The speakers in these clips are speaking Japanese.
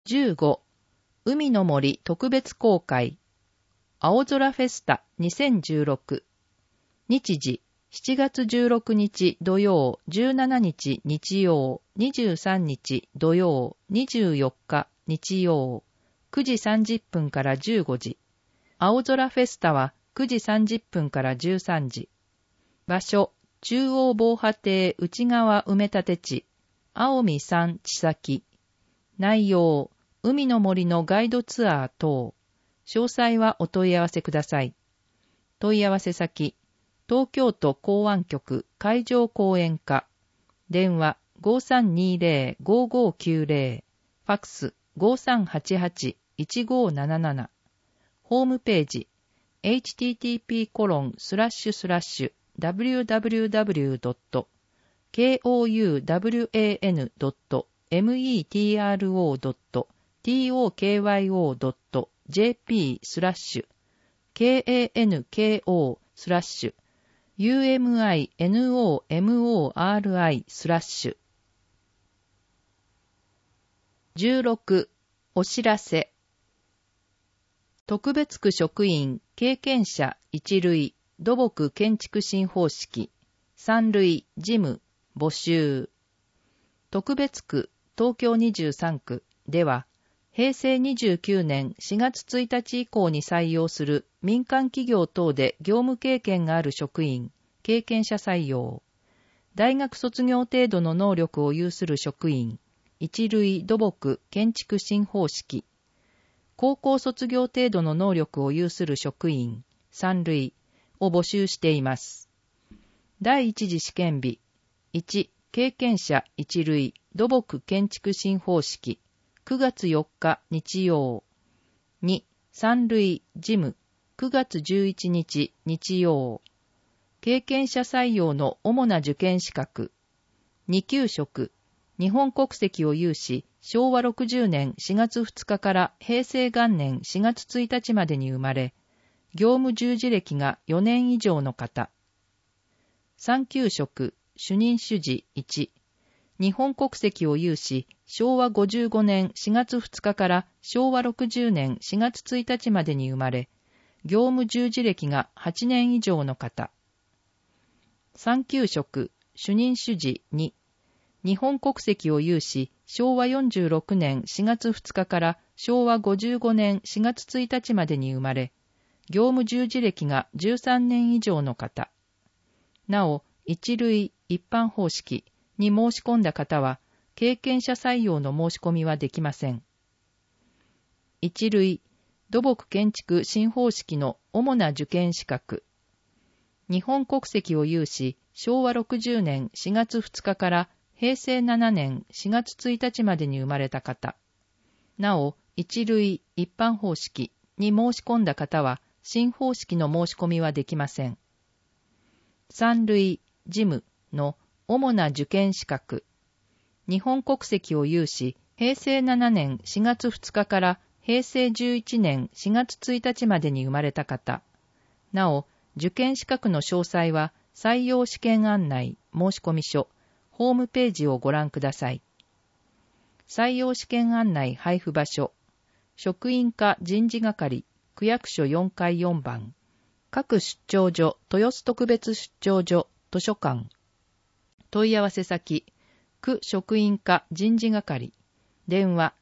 15. 海の森特別公開青空フェスタ2016日時7月16日土曜、17日日曜、23日土曜、24日日曜、9時30分から15時。青空フェスタは9時30分から13時。場所、中央防波堤内側埋め立て地、青海山地先。内容、海の森のガイドツアー等。詳細はお問い合わせください。問い合わせ先、東京都港湾局海上講演課。電話 5320-5590。ファックス 5388-1577。ホームページ、www.kouwan.metro.tokyo.umino.umori/. 16. お知らせ。特別区職員経験者1類土木建築新方式3類事務募集。特別区東京23区では平成29年4月1日以降に採用する民間企業等で業務経験がある職員経験者採用。大学卒業程度の能力を有する職員1類土木建築新方式。高校卒業程度の能力を有する職員3類を募集しています。第一次試験日1経験者1類土木建築新方式9月4日日曜。2、3類事務9月11日日曜。経験者採用の主な受験資格。2級職。日本国籍を有し、昭和60年4月2日から平成元年4月1日までに生まれ、業務従事歴が4年以上の方。3級職。主任主事1。日本国籍を有し、昭和55年4月2日から昭和60年4月1日までに生まれ、業務従事歴が8年以上の方。3級職。主任主事2。日本国籍を有し、昭和46年4月2日から昭和55年4月1日までに生まれ、業務従事歴が13年以上の方。なお、一類一般方式に申し込んだ方は、経験者採用の申し込みはできません。一類土木建築新方式の主な受験資格。日本国籍を有し、昭和60年4月2日から平成7年4月1日までに生まれた方。なお、一類一般方式に申し込んだ方は、新方式の申し込みはできません。三類事務の主な受験資格。日本国籍を有し、平成7年4月2日から平成11年4月1日までに生まれた方。なお、受験資格の詳細は、採用試験案内申込書、ホームページをご覧ください。採用試験案内配布場所、職員課人事係、区役所4階4番、各出張所、豊洲特別出張所、図書館。問い合わせ先、区職員課人事係、電話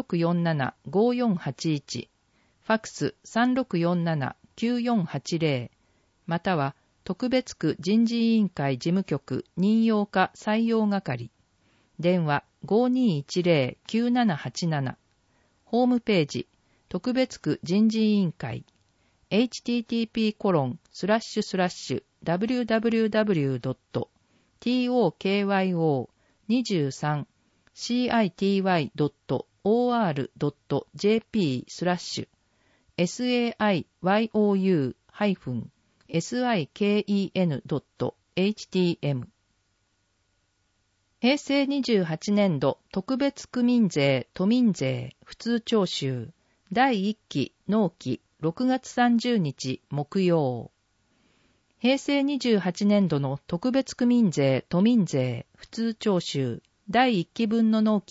3647-5481、ファックス 3647-9480、または、特別区人事委員会事務局任用課採用係。電話 5210-9787。ホームページ、特別区人事委員会。http://www.tokyo23-siken.htm。平成28年度特別区民税都民税普通徴収第1期納期6月30日木曜。平成28年度の特別区民税都民税普通徴収第1期分の納期は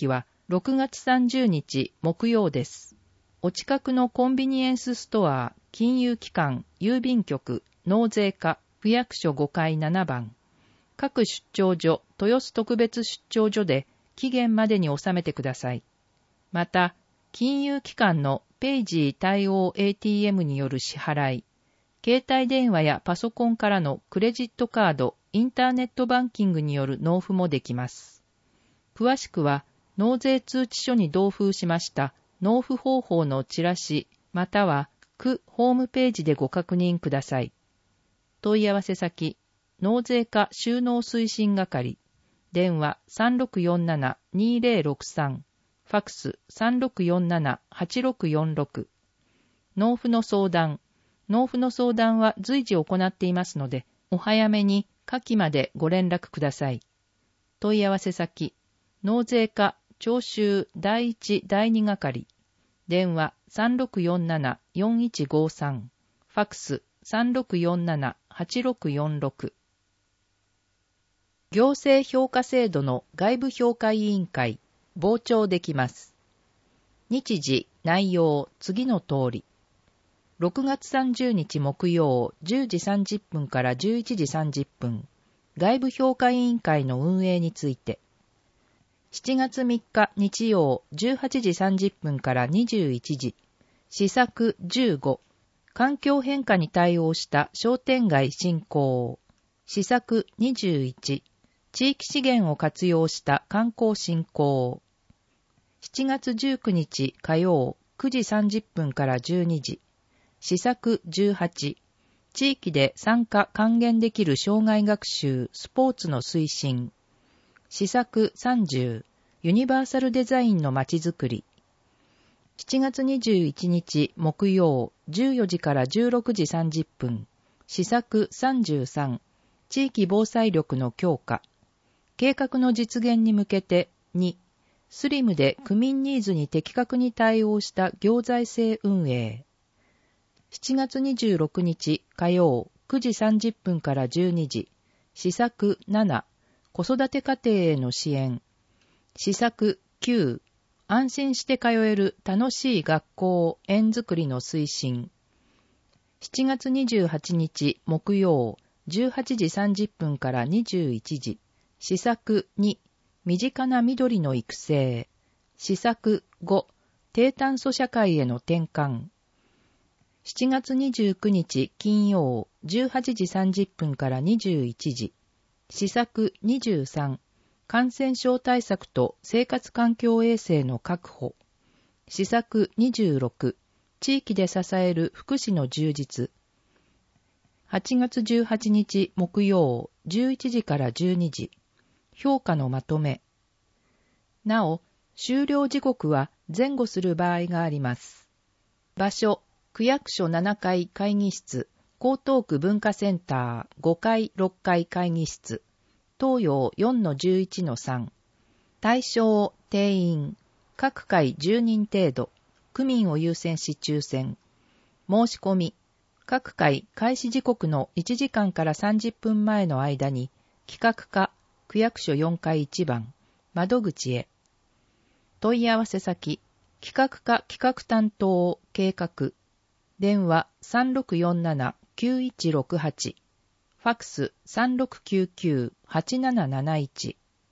6月30日木曜です。お近くのコンビニエンスストア、金融機関、郵便局、納税課、区役所5階7番、各出張所、豊洲特別出張所で期限までに納めてください。また、金融機関のペイジー対応 ATM による支払い、携帯電話やパソコンからのクレジットカード、インターネットバンキングによる納付もできます。詳しくは、納税通知書に同封しました納付方法のチラシ、または区ホームページでご確認ください。問い合わせ先、納税課収納推進係、電話 3647-2063、ファクス 3647-8646。納付の相談は随時行っていますので、お早めに下記までご連絡ください。問い合わせ先、納税課徴収第1第2係、電話 3647-4153、ファクス 3647-8646。行政評価制度の外部評価委員会、傍聴できます。日時、内容、次の通り。6月30日木曜10時30分から11時30分、外部評価委員会の運営について。7月3日日曜18時30分から21時、施策15、環境変化に対応した商店街振興。施策21、地域資源を活用した観光振興。7月19日火曜9時30分から12時、施策18、地域で参加還元できる障害学習・スポーツの推進。施策30、ユニバーサルデザインのまちづくり。7月21日木曜14時から16時30分、施策33、地域防災力の強化。計画の実現に向けて2、スリムで区民ニーズに的確に対応した行財政運営。7月26日火曜9時30分から12時、施策7、子育て家庭への支援。施策9、安心して通える楽しい学校・園づくりの推進。7月28日木曜18時30分から21時、施策2、身近な緑の育成。施策5、低炭素社会への転換。7月29日金曜18時30分から21時、施策23、感染症対策と生活環境衛生の確保。施策26、地域で支える福祉の充実。8月18日木曜11時から12時、評価のまとめ。なお、終了時刻は前後する場合があります。場所、区役所7階会議室、江東区文化センター5階6階会議室、東洋 4-11-3。対象、定員、各階10人程度、区民を優先し抽選。申し込み、各階開始時刻の1時間から30分前の間に、企画課、区役所4階1番、窓口へ。問い合わせ先、企画課企画担当計画。電話 3647-9168。ファクス 3699-8771。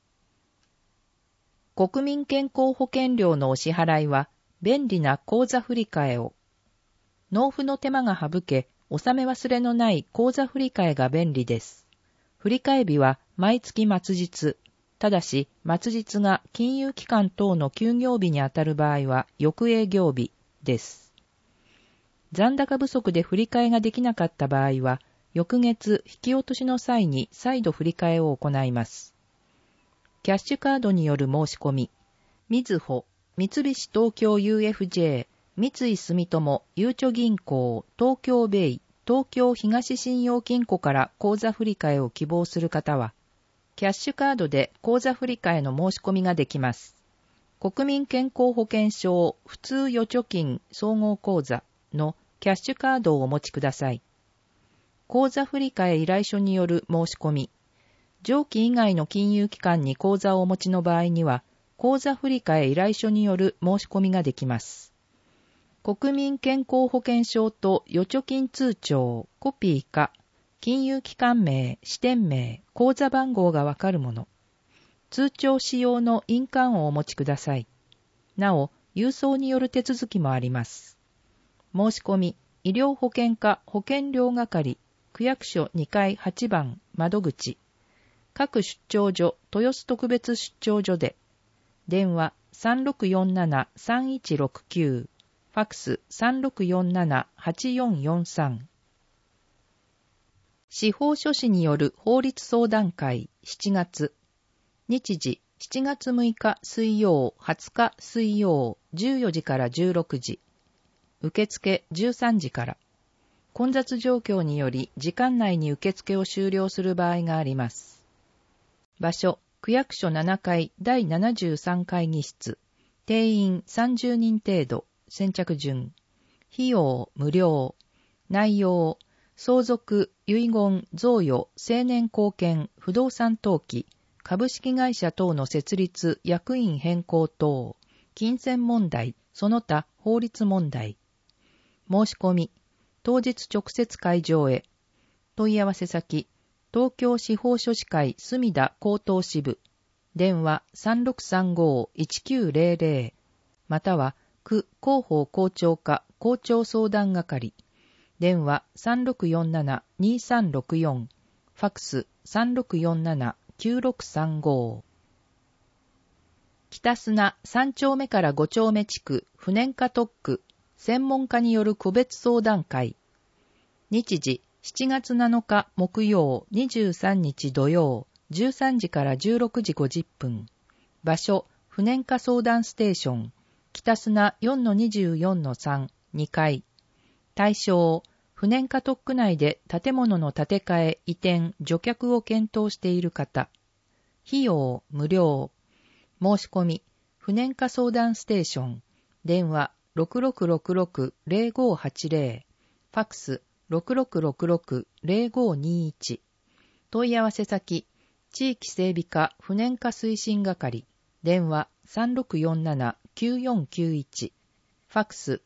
国民健康保険料のお支払いは便利な口座振替を。納付の手間が省け、納め忘れのない口座振替が便利です。振替日は毎月末日。ただし、末日が金融機関等の休業日にあたる場合は翌営業日です。残高不足で振り替えができなかった場合は、翌月引き落としの際に再度振り替えを行います。キャッシュカードによる申し込み、みずほ、三菱東京 UFJ、三井住友、ゆうちょ銀行、東京ベイ、東京東信用金庫から口座振り替えを希望する方は、キャッシュカードで口座振り替えの申し込みができます。国民健康保険証普通預貯金総合口座のキャッシュカードをお持ちください。口座振替依頼書による申し込み。上記以外の金融機関に口座をお持ちの場合には、 口座振替依頼書による申し込みができます。国民健康保険証と預貯金通帳、コピーか、金融機関名、支店名、口座番号がわかるもの。通帳使用の印鑑をお持ちください。なお、郵送による手続きもあります。申し込み、医療保険課保険料係、区役所2階8番窓口、各出張所、豊洲特別出張所で、電話 3647-3169、ファックス 3647-8443。司法書士による法律相談会7月。日時7月6日水曜、20日水曜、14時から16時。受付13時から。混雑状況により時間内に受付を終了する場合があります。場所、区役所7階第73会議室。定員30人程度。先着順。費用無料。内容、相続、遺言、贈与、成年後見、不動産登記、株式会社等の設立、役員変更等、金銭問題、その他法律問題。申し込み、当日直接会場へ。問い合わせ先、東京司法書士会墨田高等支部。電話 3635-1900 または区広報校長課校長相談係。電話 3647-2364 ファックス 3647-9635。北砂3丁目から5丁目地区不燃化特区専門家による個別相談会。日時7月7日木曜23日土曜13時から16時50分。場所不燃化相談ステーション北砂 4-24-3 2階。対象不燃化特区内で建物の建て替え移転除却を検討している方。費用無料。申し込み不燃化相談ステーション電話 6666-0580 ファックス 6666-0521。問い合わせ先地域整備課不燃化推進係。電話 3647-9491 ファックス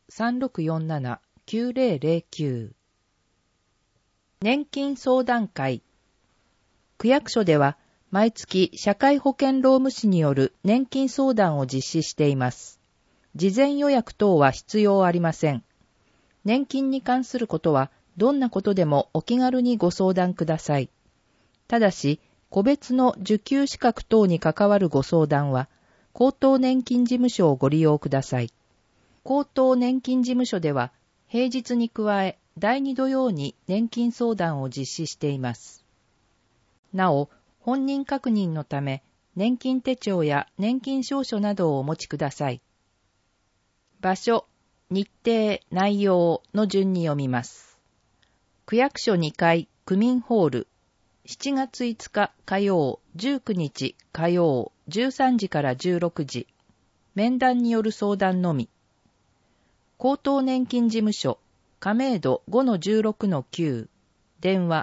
3647-9009。年金相談会。区役所では毎月社会保険労務士による年金相談を実施しています。事前予約等は必要ありません。年金に関することはどんなことでもお気軽にご相談ください。ただし、個別の受給資格等に関わるご相談は、高等年金事務所をご利用ください。高等年金事務所では、平日に加え、第2土曜に年金相談を実施しています。なお、本人確認のため、年金手帳や年金証書などをお持ちください。場所、日程、内容の順に読みます。区役所2階区民ホール、7月5日火曜、19日火曜、13時から16時。面談による相談のみ。高等年金事務所、亀戸 5-16-9。電話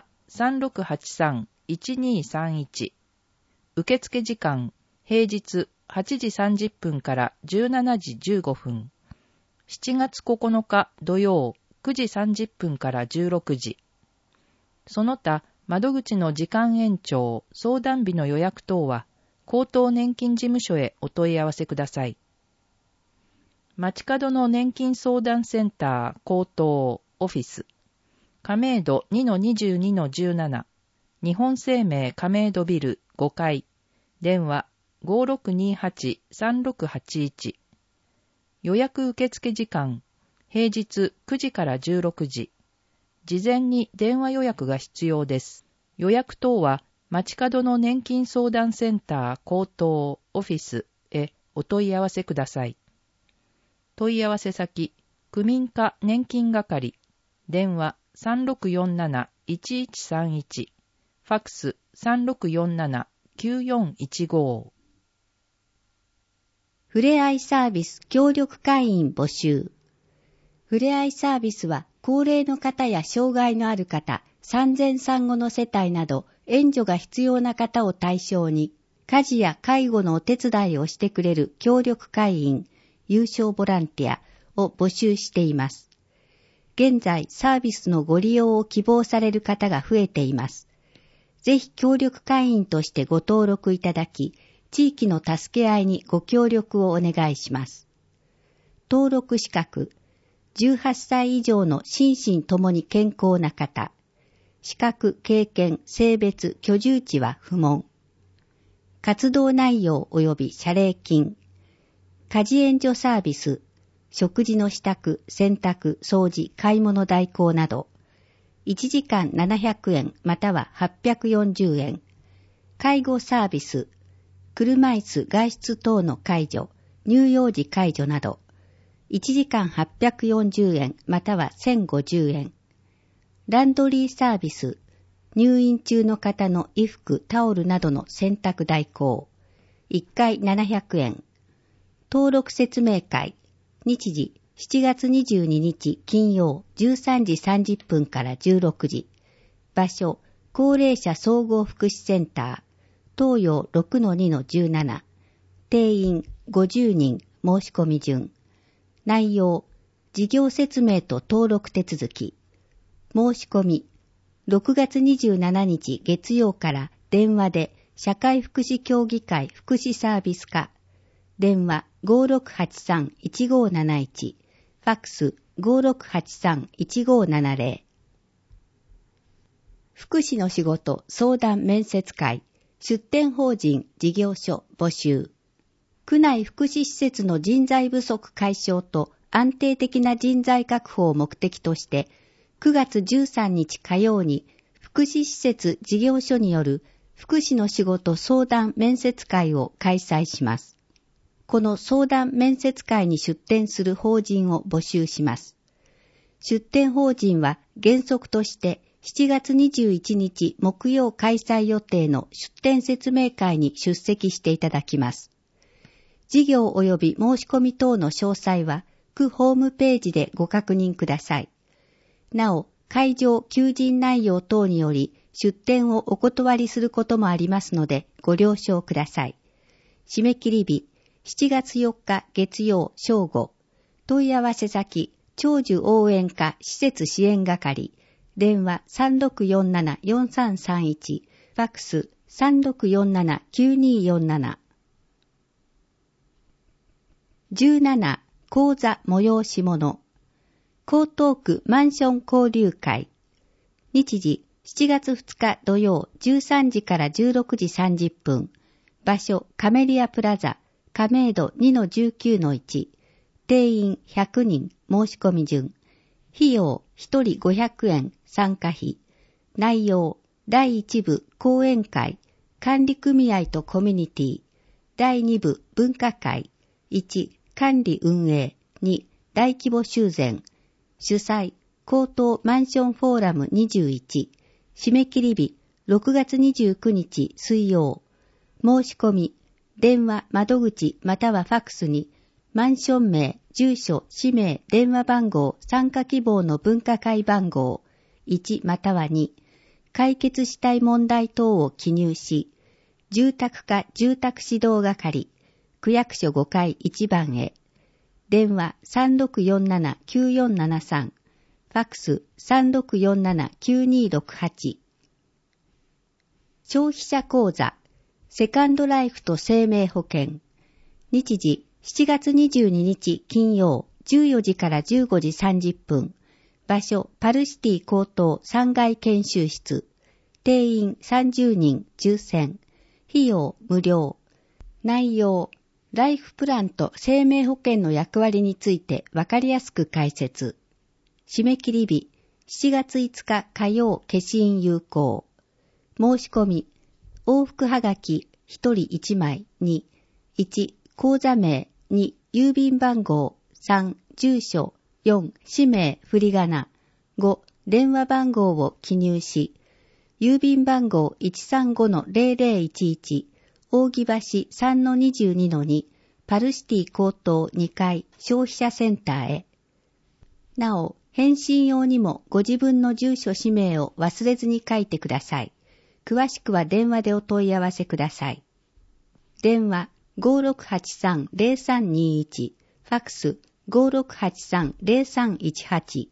3683-1231。受付時間、平日8時30分から17時15分。7月9日土曜9時30分から16時。その他、窓口の時間延長、相談日の予約等は、高等年金事務所へお問い合わせください。街角の年金相談センター高等オフィス、亀戸 2-22-17、日本生命亀戸ビル5階、電話 5628-3681。予約受付時間、平日9時から16時。事前に電話予約が必要です。予約等は街角の年金相談センター高等オフィスへお問い合わせください。問い合わせ先、区民課年金係、電話 3647-1131、ファックス 3647-9415。 ふれあいサービス協力会員募集。ふれあいサービスは高齢の方や障害のある方、産前産後の世帯など援助が必要な方を対象に、 家事や介護のお手伝いをしてくれる協力会員、有償ボランティアを募集しています。現在サービスのご利用を希望される方が増えています。ぜひ協力会員としてご登録いただき、地域の助け合いにご協力をお願いします。登録資格、18歳以上の心身ともに健康な方、資格、経験、性別、居住地は不問。活動内容及び謝礼金、家事援助サービス、食事の支度、洗濯、掃除、買い物代行など、1時間700円または840円。介護サービス、車椅子外出等の介助、乳幼児介助など、1時間840円または1050円。ランドリーサービス、入院中の方の衣服、タオルなどの洗濯代行、1回700円。登録説明会、日時7月22日金曜13時30分から16時。場所、高齢者総合福祉センター、東洋 6-2-17。定員50人、申し込み順。内容、事業説明と登録手続き。申し込み、6月27日月曜から電話で社会福祉協議会福祉サービス課。電話 5683-1571。ファックス 5683-1570。福祉の仕事相談面接会。出展法人事業所募集。区内福祉施設の人材不足解消と安定的な人材確保を目的として、9月13日火曜に福祉施設事業所による福祉の仕事相談面接会を開催します。この相談面接会に出展する法人を募集します。出展法人は原則として7月21日木曜開催予定の出展説明会に出席していただきます。事業及び申し込み等の詳細は区ホームページでご確認ください。なお、会場求人内容等により出展をお断りすることもありますのでご了承ください。締め切り日、7月4日月曜正午。問い合わせ先、長寿応援課施設支援係。電話 3647-4331。ファックス 3647-9247。17. 講座催し物。江東区マンション交流会。日時7月2日土曜13時から16時30分。場所カメリアプラザ、亀戸 2-19-1。定員100人、申し込み順。費用1人500円、参加費。内容第1部講演会、管理組合とコミュニティ。第2部文化会。1、管理運営。2、大規模修繕。主催、江東マンションフォーラム21。締め切り日、6月29日水曜。申し込み、電話、窓口またはファックスに、マンション名、住所、氏名、電話番号、参加希望の分科会番号、1または2、解決したい問題等を記入し、住宅課住宅指導係、区役所5階1番へ。電話 3647-9473。ファックス 3647-9268。消費者講座、セカンドライフと生命保険。日時7月22日金曜14時から15時30分。場所パルシティ江東3階研修室。定員30人抽選。費用無料。内容、ライフプランと生命保険の役割についてわかりやすく解説。締め切り日、7月5日火曜消印有効。申し込み、往復はがき1人1枚に、1、口座名、2、郵便番号、3、住所、4、氏名、振り仮名、5、電話番号を記入し、郵便番号 135-0011、扇橋 3-22-2、パルシティ江東2階消費者センターへ。なお、返信用にもご自分の住所氏名を忘れずに書いてください。詳しくは電話でお問い合わせください。 電話 5683-0321、ファックス 5683-0318。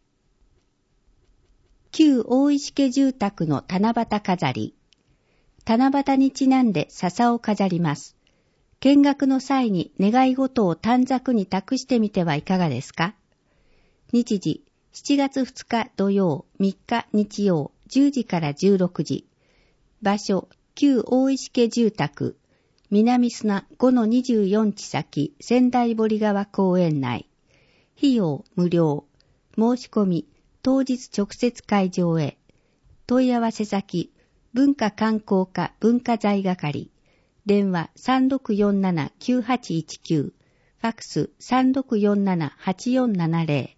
旧大石家住宅の七夕飾り。七夕にちなんで笹を飾ります。見学の際に願い事を短冊に託してみてはいかがですか。日時、7月2日土曜、3日日曜、10時から16時。場所、旧大石家住宅、南砂 5-24 地先、仙台堀川公園内。費用無料。申し込み、当日直接会場へ。問い合わせ先、文化観光課文化財係。電話 3647-9819。ファックス 3647-8470。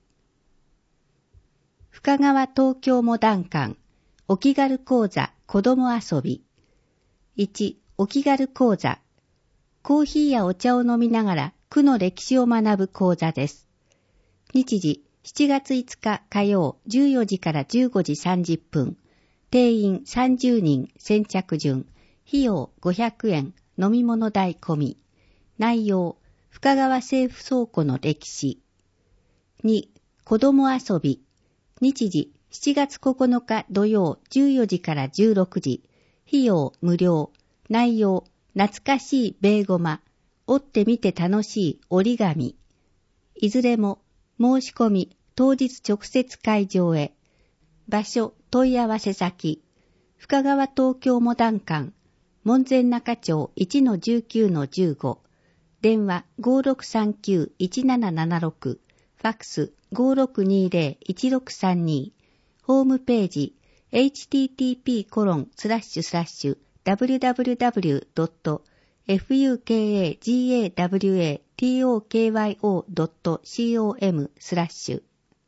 深川東京モダン館。お気軽講座子供遊び。1、お気軽講座。コーヒーやお茶を飲みながら区の歴史を学ぶ講座です。日時、7月5日火曜14時から15時30分。定員30人先着順。費用500円。飲み物代込み。内容、深川政府倉庫の歴史。2、子供遊び。日時、7月9日土曜14時から16時。費用無料。内容、懐かしいベーゴマ。折ってみて楽しい折り紙。いずれも、申し込み、当日直接会場へ。場所、問い合わせ先。深川東京モダン館。門前仲町 1-19-15。電話 5639-1776。ファックス 5620-1632。ホームページ http://www.fukagawatokyo.com/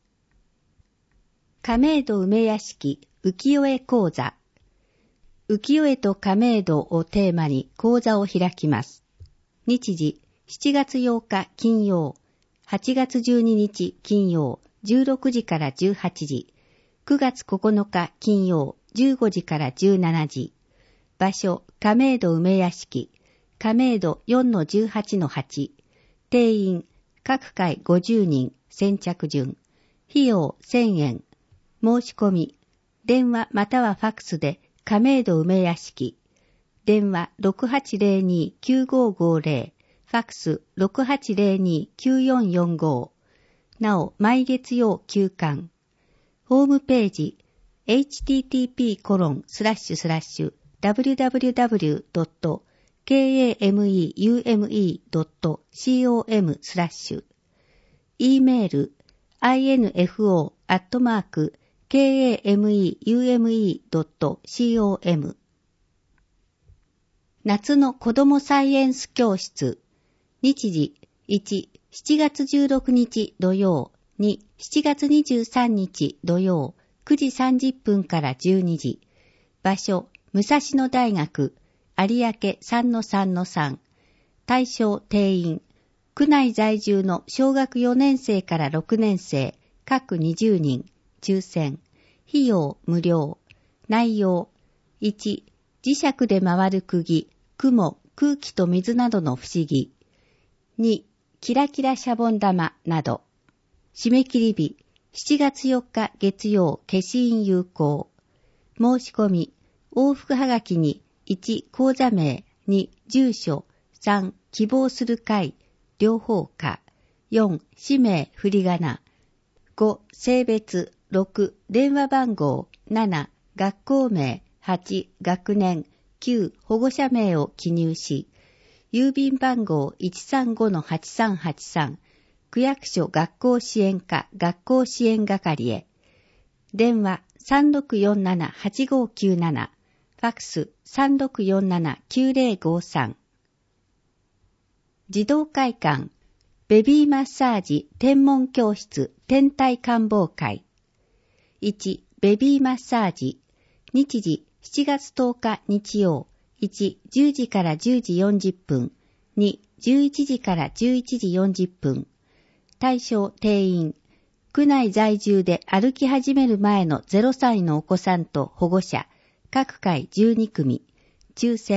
亀戸梅屋敷浮世絵講座。浮世絵と亀戸をテーマに講座を開きます。日時、7月8日金曜、8月12日金曜、16時から18時、9月9日金曜、15時から17時。場所、亀戸梅屋敷、亀戸 4-18-8。定員、各回50人、先着順。費用1000円。申し込み、電話またはファックスで亀戸梅屋敷。電話 6802-9550。ファックス 6802-9445。なお、毎月曜休館。ホームページ http://www.kameume.com/。e メール info@kameume.com。夏の子どもサイエンス教室。日時1、7月16日土曜。2、7月23日土曜。9時30分から12時。場所、武蔵野大学、有明 3-3-3。対象定員。区内在住の小学4年生から6年生、各20人、抽選。費用無料。内容。1、磁石で回る釘、雲、空気と水などの不思議。2、キラキラシャボン玉など。締め切り日、7月4日月曜、消印有効。申し込み、往復はがきに、1、講座名、2、住所、3、希望する会、両方か。4、氏名、振り仮名。5、性別。6、電話番号。7、学校名。8、学年。9、保護者名を記入し、郵便番号 135-8383、区役所学校支援課学校支援係へ。電話 3647-8597、ファックス 3647-9053。児童会館、ベビーマッサージ天文教室天体観望会。1、ベビーマッサージ。日時、7月10日日曜。1、10時から10時40分。2、11時から11時40分。対象定員。区内在住で歩き始める前の0歳のお子さんと保護者。各回12組。抽選。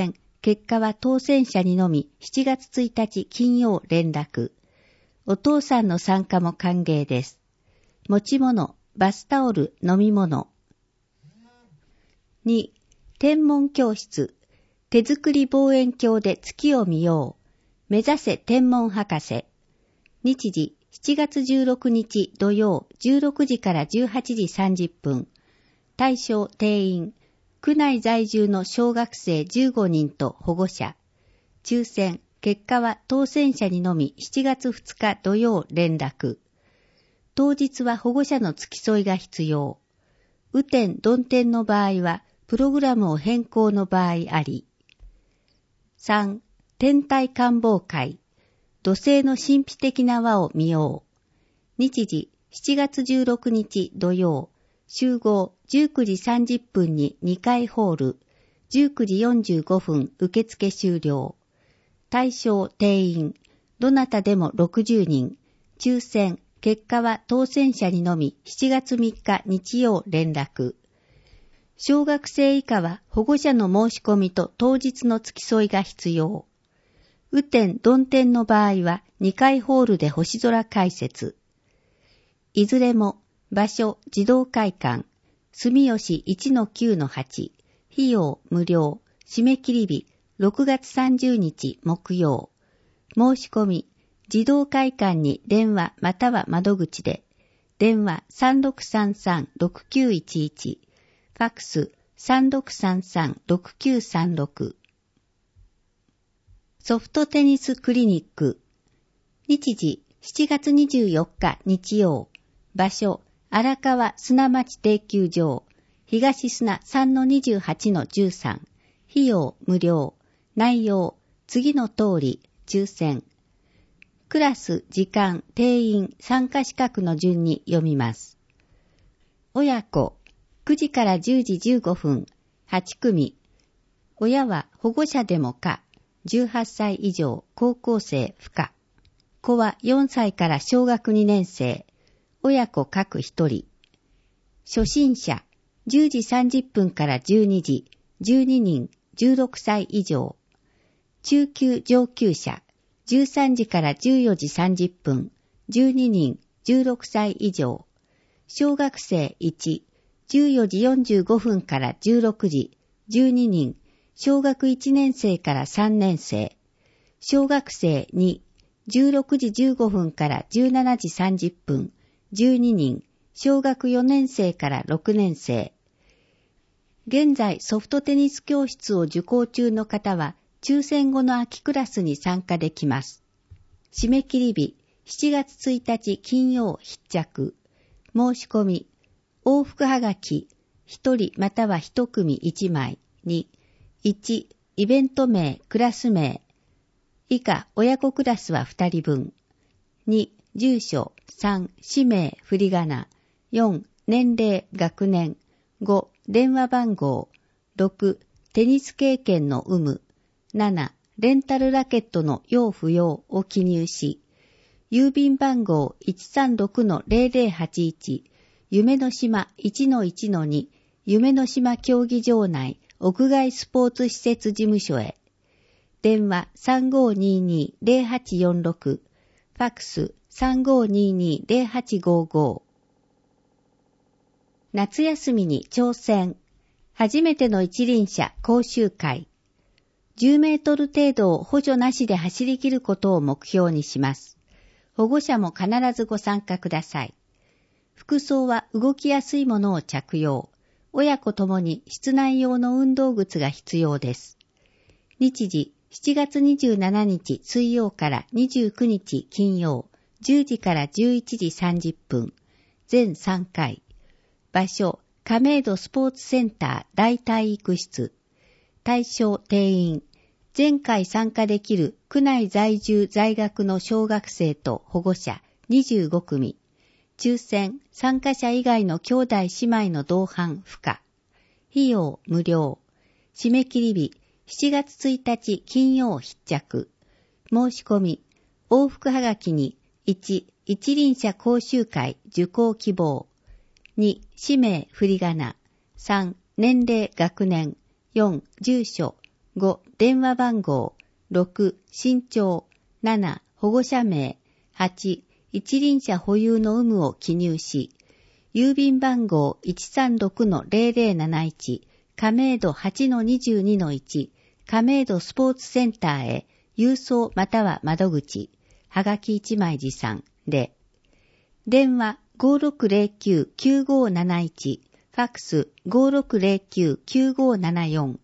結果は当選者にのみ7月1日金曜連絡。お父さんの参加も歓迎です。持ち物、バスタオル、飲み物。2、天文教室。手作り望遠鏡で月を見よう。目指せ天文博士。日時、7月16日土曜16時から18時30分。対象定員。区内在住の小学生15人と保護者。抽選、結果は当選者にのみ7月2日土曜連絡。当日は保護者の付き添いが必要。雨天・曇天の場合は、プログラムを変更の場合あり。3、天体観望会。土星の神秘的な輪を見よう。日時、7月16日土曜。集合19時30分に2階ホール、19時45分受付終了。対象定員、どなたでも60人。抽選、結果は当選者にのみ7月3日日曜連絡。小学生以下は保護者の申し込みと当日の付き添いが必要。雨天・曇天の場合は2階ホールで星空解説。いずれも場所、児童会館、住吉 1-9-8、費用無料、締め切り日、6月30日木曜。申し込み、児童会館に電話または窓口で、電話 3633-6911、ファックス 3633-6936。ソフトテニスクリニック。日時、7月24日日曜。場所、荒川砂町定休場、東砂 3-28-13、費用無料、内容、次の通り、抽選。クラス、時間、定員、参加資格の順に読みます。親子、9時から10時15分、8組。親は保護者でも可、18歳以上、高校生不可。子は4歳から小学2年生。親子各1人。初心者、10時30分から12時、12人、16歳以上。中級上級者、13時から14時30分、12人、16歳以上。小学生1、14時45分から16時、12人、小学1年生から3年生。小学生2、16時15分から17時30分、12人、小学4年生から6年生。現在ソフトテニス教室を受講中の方は、抽選後の秋クラスに参加できます。締め切り日、7月1日金曜必着。申し込み、往復はがき、1人または1組1枚に、1、イベント名、クラス名。以下、親子クラスは2人分。2、住所、3、氏名、振り仮名。4、年齢、学年。5、電話番号。6、テニス経験の有無。7、レンタルラケットの要不要を記入し、郵便番号 136-0081、夢の島 1-1-2、夢の島競技場内屋外スポーツ施設事務所へ。電話 3522-0846、ファックス 3522-0855。夏休みに挑戦。初めての一輪車講習会。10メートル程度を補助なしで走り切ることを目標にします。保護者も必ずご参加ください。服装は動きやすいものを着用。親子ともに室内用の運動靴が必要です。日時、7月27日水曜から29日金曜、10時から11時30分。全3回。場所、亀戸スポーツセンター大体育室。対象定員。前回参加できる区内在住在学の小学生と保護者25組。抽選、参加者以外の兄弟姉妹の同伴不可。費用無料。締め切り日、7月1日金曜必着。申し込み、往復はがきに1、一輪車講習会受講希望。2、氏名振り仮名。3、年齢学年。4、住所。5、 電話番号、6、身長、7、保護者名、8、一輪車保有の有無を記入し、郵便番号 136-0071、亀戸 8-22-1、亀戸スポーツセンターへ、郵送または窓口、はがき1枚持参で、電話 5609-9571、ファックス 5609-9574。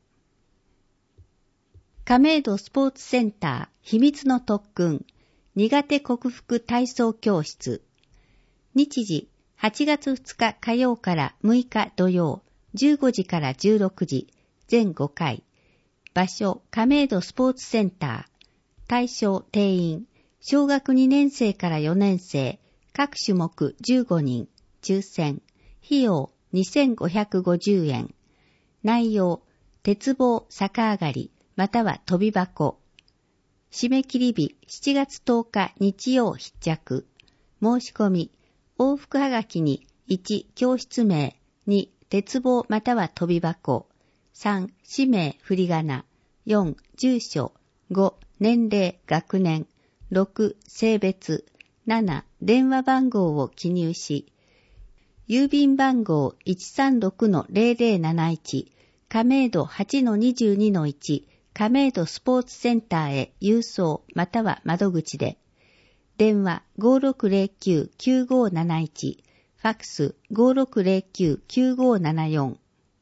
亀戸スポーツセンター秘密の特訓苦手克服体操教室。日時8月2日火曜から6日土曜15時から16時全5回。場所亀戸スポーツセンター。対象定員小学2年生から4年生各種目15人抽選。費用2550円。内容鉄棒逆上がりまたは飛び箱。締め切り日7月10日日曜必着。申し込み。往復はがきに1、教室名、2、鉄棒または飛び箱。3、氏名、振り仮名。4、住所。5、年齢、学年。6、性別。7、電話番号を記入し。郵便番号 136-0071、亀戸 8-22-1、亀戸スポーツセンターへ郵送または窓口で。電話 5609-9571、ファックス 5609-9574。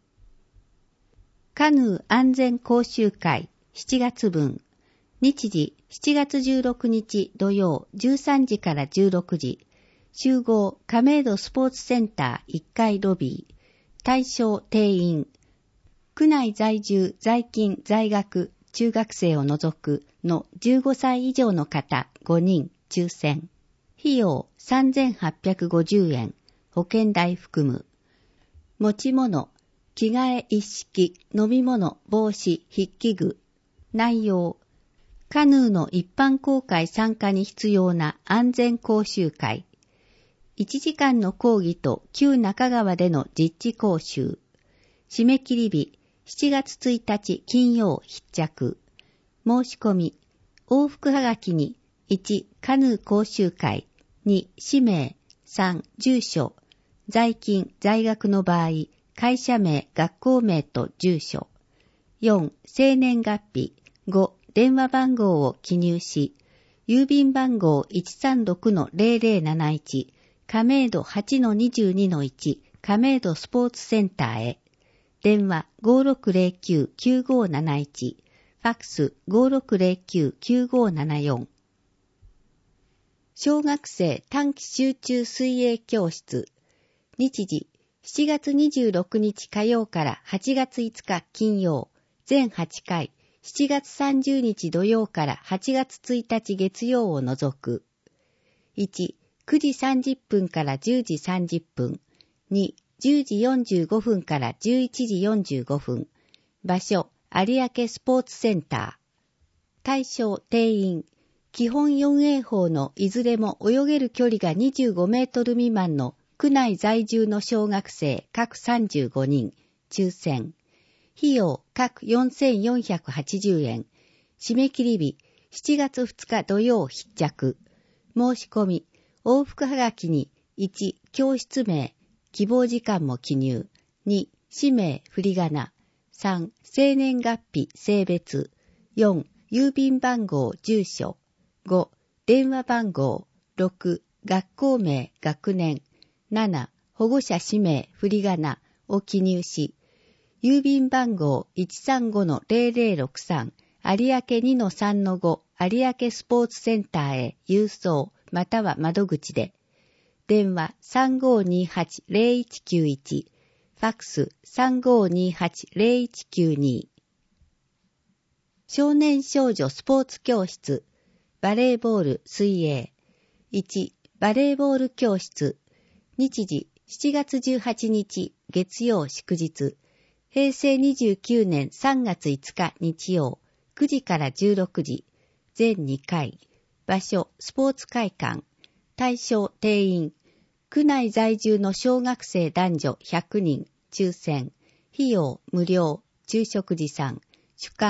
カヌー安全講習会7月分。日時7月16日土曜13時から16時。集合亀戸スポーツセンター1階ロビー。対象定員。区内在住、在勤、在学、中学生を除くの15歳以上の方5人抽選。費用3850円。保険代含む。持ち物、着替え一式、飲み物、帽子、筆記具。内容。カヌーの一般公開参加に必要な安全講習会。1時間の講義と旧中川での実地講習。締め切り日7月1日金曜必着。申し込み。往復はがきに1、カヌー講習会。2、氏名。3、住所。在勤、在学の場合、会社名、学校名と住所。4、生年月日。5、電話番号を記入し、郵便番号 136-0071、亀戸 8-22-1、亀戸スポーツセンターへ。電話 5609-9571、ファックス 5609-9574。小学生短期集中水泳教室。日時7月26日火曜から8月5日金曜、全8回。7月30日土曜から8月1日月曜を除く。1、9時30分から10時30分。2、10時45分から11時45分。場所、有明スポーツセンター。対象、定員。基本 4A 法のいずれも泳げる距離が25メートル未満の区内在住の小学生各35人。抽選。費用各4480円。締め切り日7月2日土曜必着。申し込み。往復はがきに1、教室名。希望時間も記入。2、氏名、振り仮名。3、生年月日、性別。4、郵便番号、住所。5、電話番号。6、学校名、学年。7、保護者氏名、振り仮名を記入し、郵便番号 135-0063 有明 2-3-5 有明スポーツセンターへ郵送または窓口で。電話 3528-0191 ファックス 3528-0192。 少年少女スポーツ教室。バレーボール水泳。1、バレーボール教室。日時7月18日月曜祝日。平成29年3月5日日曜9時から16時。全2回。場所スポーツ会館。対象定員。区内在住の小学生男女100人。抽選。費用無料。昼食持参。主幹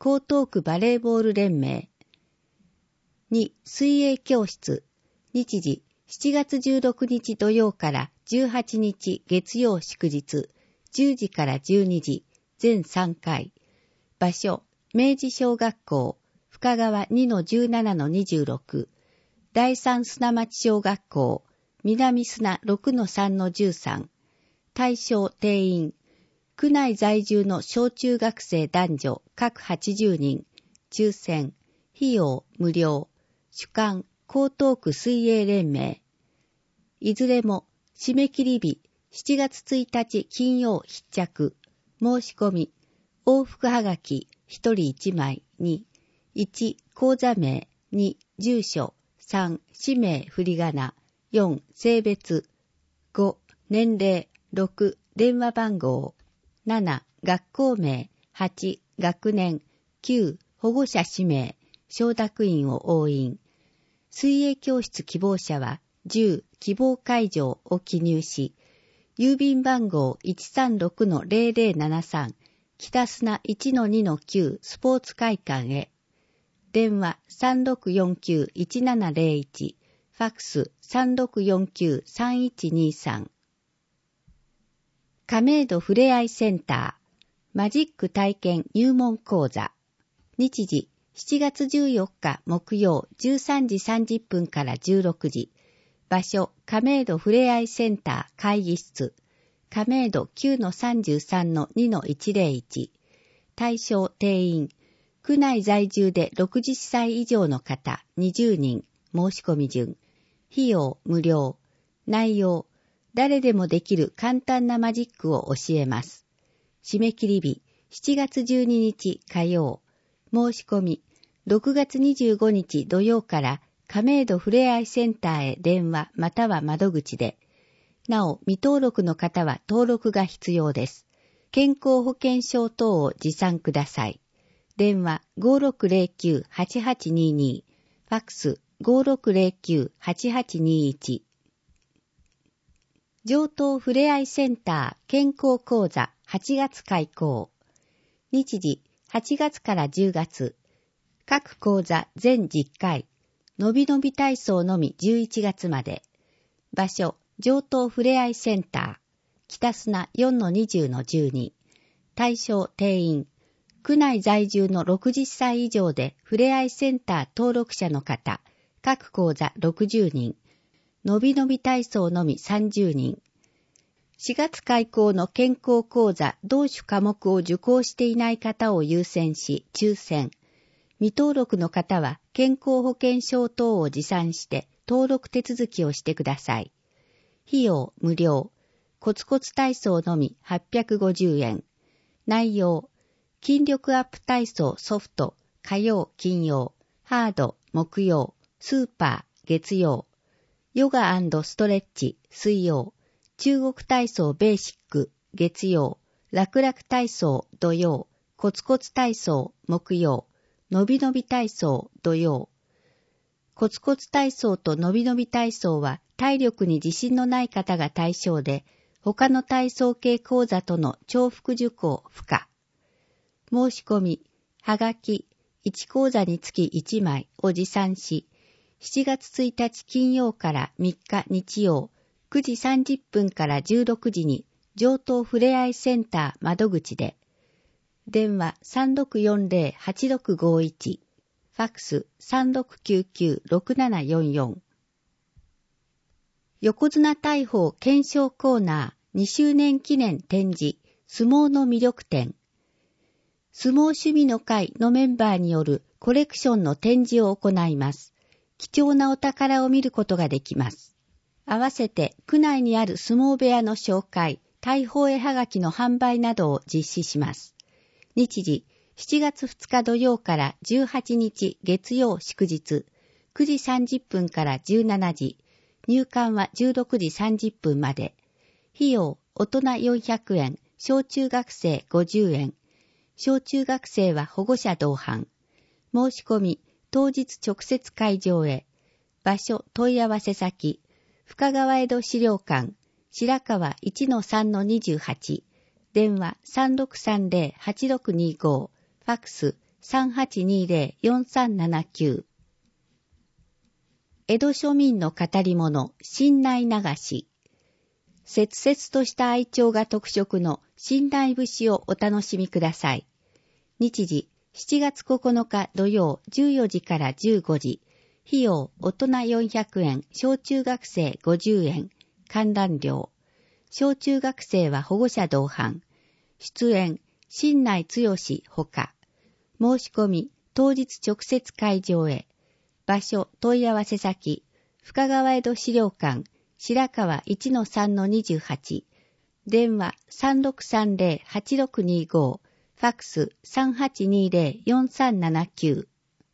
江東区バレーボール連盟。2、水泳教室。日時、7月16日土曜から18日月曜祝日、10時から12時、全3回。場所、明治小学校、深川 2-17-26、第三砂町小学校、南砂 6-3-13。対象定員、区内在住の小中学生男女各80人、抽選、費用無料、主管、江東区水泳連盟。いずれも、締め切り日、7月1日金曜必着、申し込み、往復はがき、1人1枚に、1、口座名、2、住所、3、氏名振り仮名、4、性別、5、年齢、6、電話番号、7、学校名、8、学年、9、保護者氏名、承諾員を押印。水泳教室希望者は、10、希望会場を記入し、郵便番号 136-0073、北砂 1-2-9 スポーツ会館へ。電話 3649-1701、ファックス 3649-3123。亀戸ふれあいセンター、マジック体験入門講座。日時、7月14日木曜13時30分から16時。場所、亀戸ふれあいセンター会議室。亀戸 9-33-2-101。対象定員。区内在住で60歳以上の方20人。申し込み順。費用無料。内容。誰でもできる簡単なマジックを教えます。締め切り日、7月12日火曜。申し込み、6月25日土曜から亀戸ふれあいセンターへ電話または窓口で。なお、未登録の方は登録が必要です。健康保険証等を持参ください。電話 5609-8822、ファックス 5609-8821。上東ふれあいセンター健康講座8月開講。日時8月から10月。各講座全10回。のびのび体操のみ11月まで。場所、上東ふれあいセンター。北砂 4-20-12。対象定員。区内在住の60歳以上でふれあいセンター登録者の方。各講座60人。のびのび体操のみ30人。4月開講の健康講座同種科目を受講していない方を優先し抽選。未登録の方は健康保険証等を持参して登録手続きをしてください。費用無料。コツコツ体操のみ850円。内容。筋力アップ体操ソフト、火曜、金曜、ハード、木曜、スーパー、月曜。ヨガ&ストレッチ、水曜。中国体操ベーシック、月曜。楽々体操、土曜。コツコツ体操、木曜。のびのび体操、土曜。コツコツ体操とのびのび体操は体力に自信のない方が対象で、他の体操系講座との重複受講不可。申し込み、はがき、1講座につき1枚を持参し、7月1日金曜から3日日曜、9時30分から16時に上東ふれあいセンター窓口で、電話 3640-8651、ファックス 3699-6744。横綱大鵬検証コーナー2周年記念展示、相撲の魅力展。相撲趣味の会のメンバーによるコレクションの展示を行います。貴重なお宝を見ることができます。合わせて区内にある相撲部屋の紹介、大鵬絵はがきの販売などを実施します。日時、7月2日土曜から18日月曜祝日、9時30分から17時、入館は16時30分まで。費用、大人400円、小中学生50円。小中学生は保護者同伴。申し込み、当日直接会場へ。場所、問い合わせ先、深川江戸資料館、白川 1-3-28。電話 3630-8625。ファックス 3820-4379。江戸庶民の語り物、新内流し。切々とした愛鳥が特色の新内節をお楽しみください。日時、7月9日土曜14時から15時。費用、大人400円、小中学生50円。観覧料。小中学生は保護者同伴。出演、新内剛ほか。申し込み、当日直接会場へ。場所、問い合わせ先、深川江戸資料館、白川 1-3-28。電話 3630-8625。ファックス 3820-4379。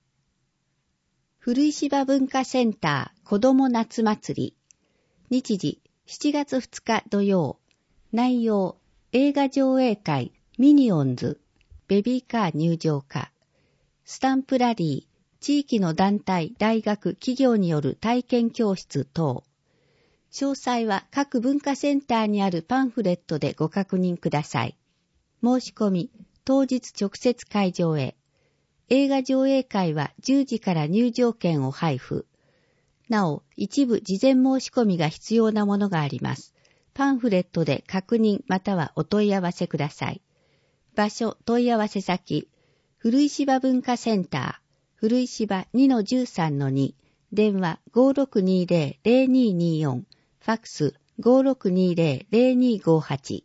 古石場文化センター子ども夏祭り。日時、7月2日土曜。内容、映画上映会、ミニオンズ、ベビーカー入場化。スタンプラリー、地域の団体、大学、企業による体験教室等。詳細は各文化センターにあるパンフレットでご確認ください。申し込み、当日直接会場へ。映画上映会は10時から入場券を配布。なお、一部事前申し込みが必要なものがあります。パンフレットで確認またはお問い合わせください。場所、問い合わせ先、古石場文化センター、古石場 2-13-2、電話 5620-0224、ファックス 5620-0258。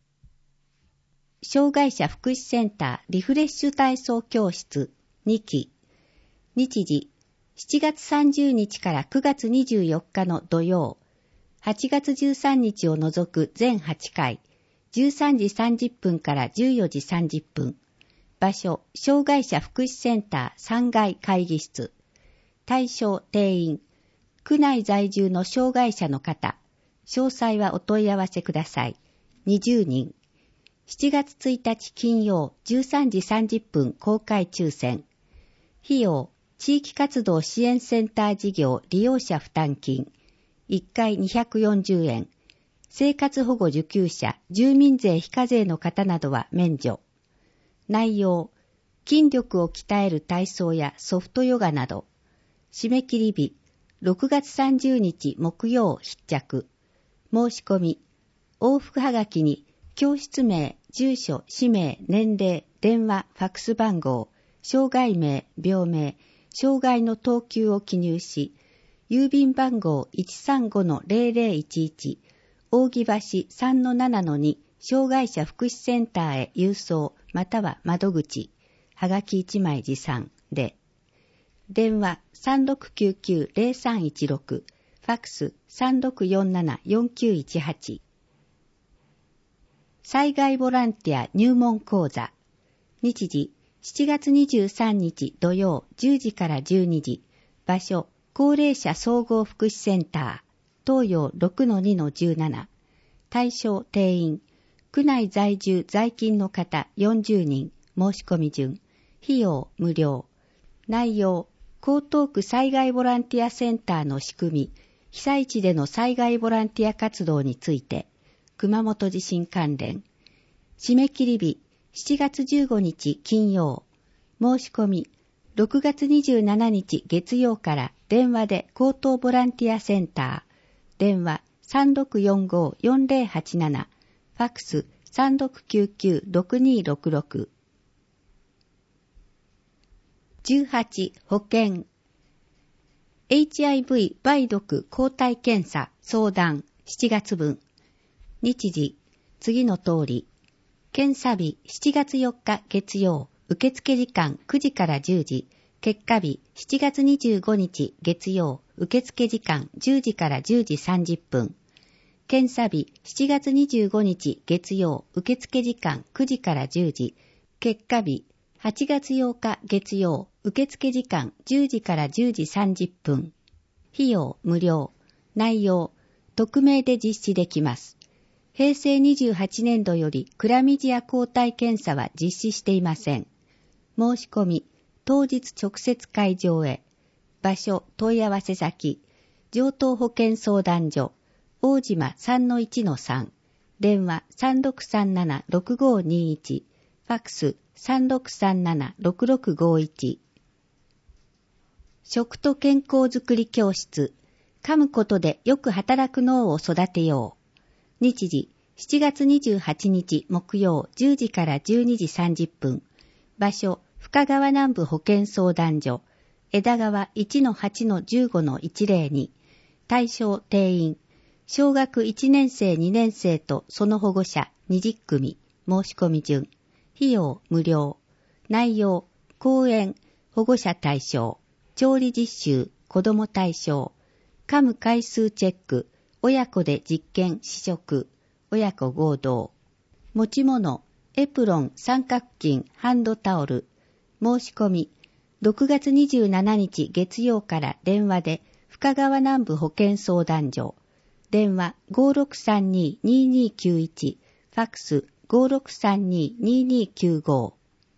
障害者福祉センターリフレッシュ体操教室2期。日時、7月30日から9月24日の土曜、8月13日を除く全8回、13時30分から14時30分。場所、障害者福祉センター3階会議室。対象、定員。区内在住の障害者の方。詳細はお問い合わせください。20人。7月1日金曜13時30分公開抽選。費用、地域活動支援センター事業利用者負担金。1回240円。生活保護受給者、住民税非課税の方などは免除。内容、筋力を鍛える体操やソフトヨガなど。締め切り日、6月30日木曜必着。申し込み、往復はがきに、教室名、住所、氏名、年齢、電話、ファックス番号、障害名、病名、障害の等級を記入し、郵便番号 135-0011、扇橋 3-7-2、障害者福祉センターへ郵送、または窓口、はがき1枚持参で、電話 3699-0316、ファックス 3647-4918。災害ボランティア入門講座。日時、7月23日土曜10時から12時。場所、高齢者総合福祉センター。東洋 6-2-17。対象定員。区内在住在勤の方40人。申し込み順。費用無料。内容、江東区災害ボランティアセンターの仕組み。被災地での災害ボランティア活動について。熊本地震関連。締め切り日、7月15日金曜。申し込み、6月27日月曜から電話で江東ボランティアセンター。電話 3645-4087。ファックス 3699-6266。18、保険。HIV 梅毒抗体検査相談7月分。日時、次の通り。検査日7月4日月曜、受付時間9時から10時。結果日7月25日月曜、受付時間10時から10時30分。検査日7月25日月曜、受付時間9時から10時。結果日8月8日月曜、受付時間10時から10時30分。費用無料。内容、匿名で実施できます。平成28年度よりクラミジア抗体検査は実施していません。申し込み、当日直接会場へ。場所、問い合わせ先、上東保健相談所、大島 3-1-3、電話 3637-6521、 ファックス 3637-6651。食と健康づくり教室。噛むことでよく働く脳を育てよう。日時、7月28日木曜10時から12時30分。場所、深川南部保健相談所。枝川 1-8-15-102。対象定員。小学1年生2年生とその保護者20組。申し込み順。費用無料。内容、講演、保護者対象。調理実習、子ども対象。噛む回数チェック。親子で実験試食。親子合同。持ち物、エプロン、三角巾、ハンドタオル。申し込み。6月27日月曜から電話で深川南部保健相談所。電話 5632-2291。ファックス 5632-2295。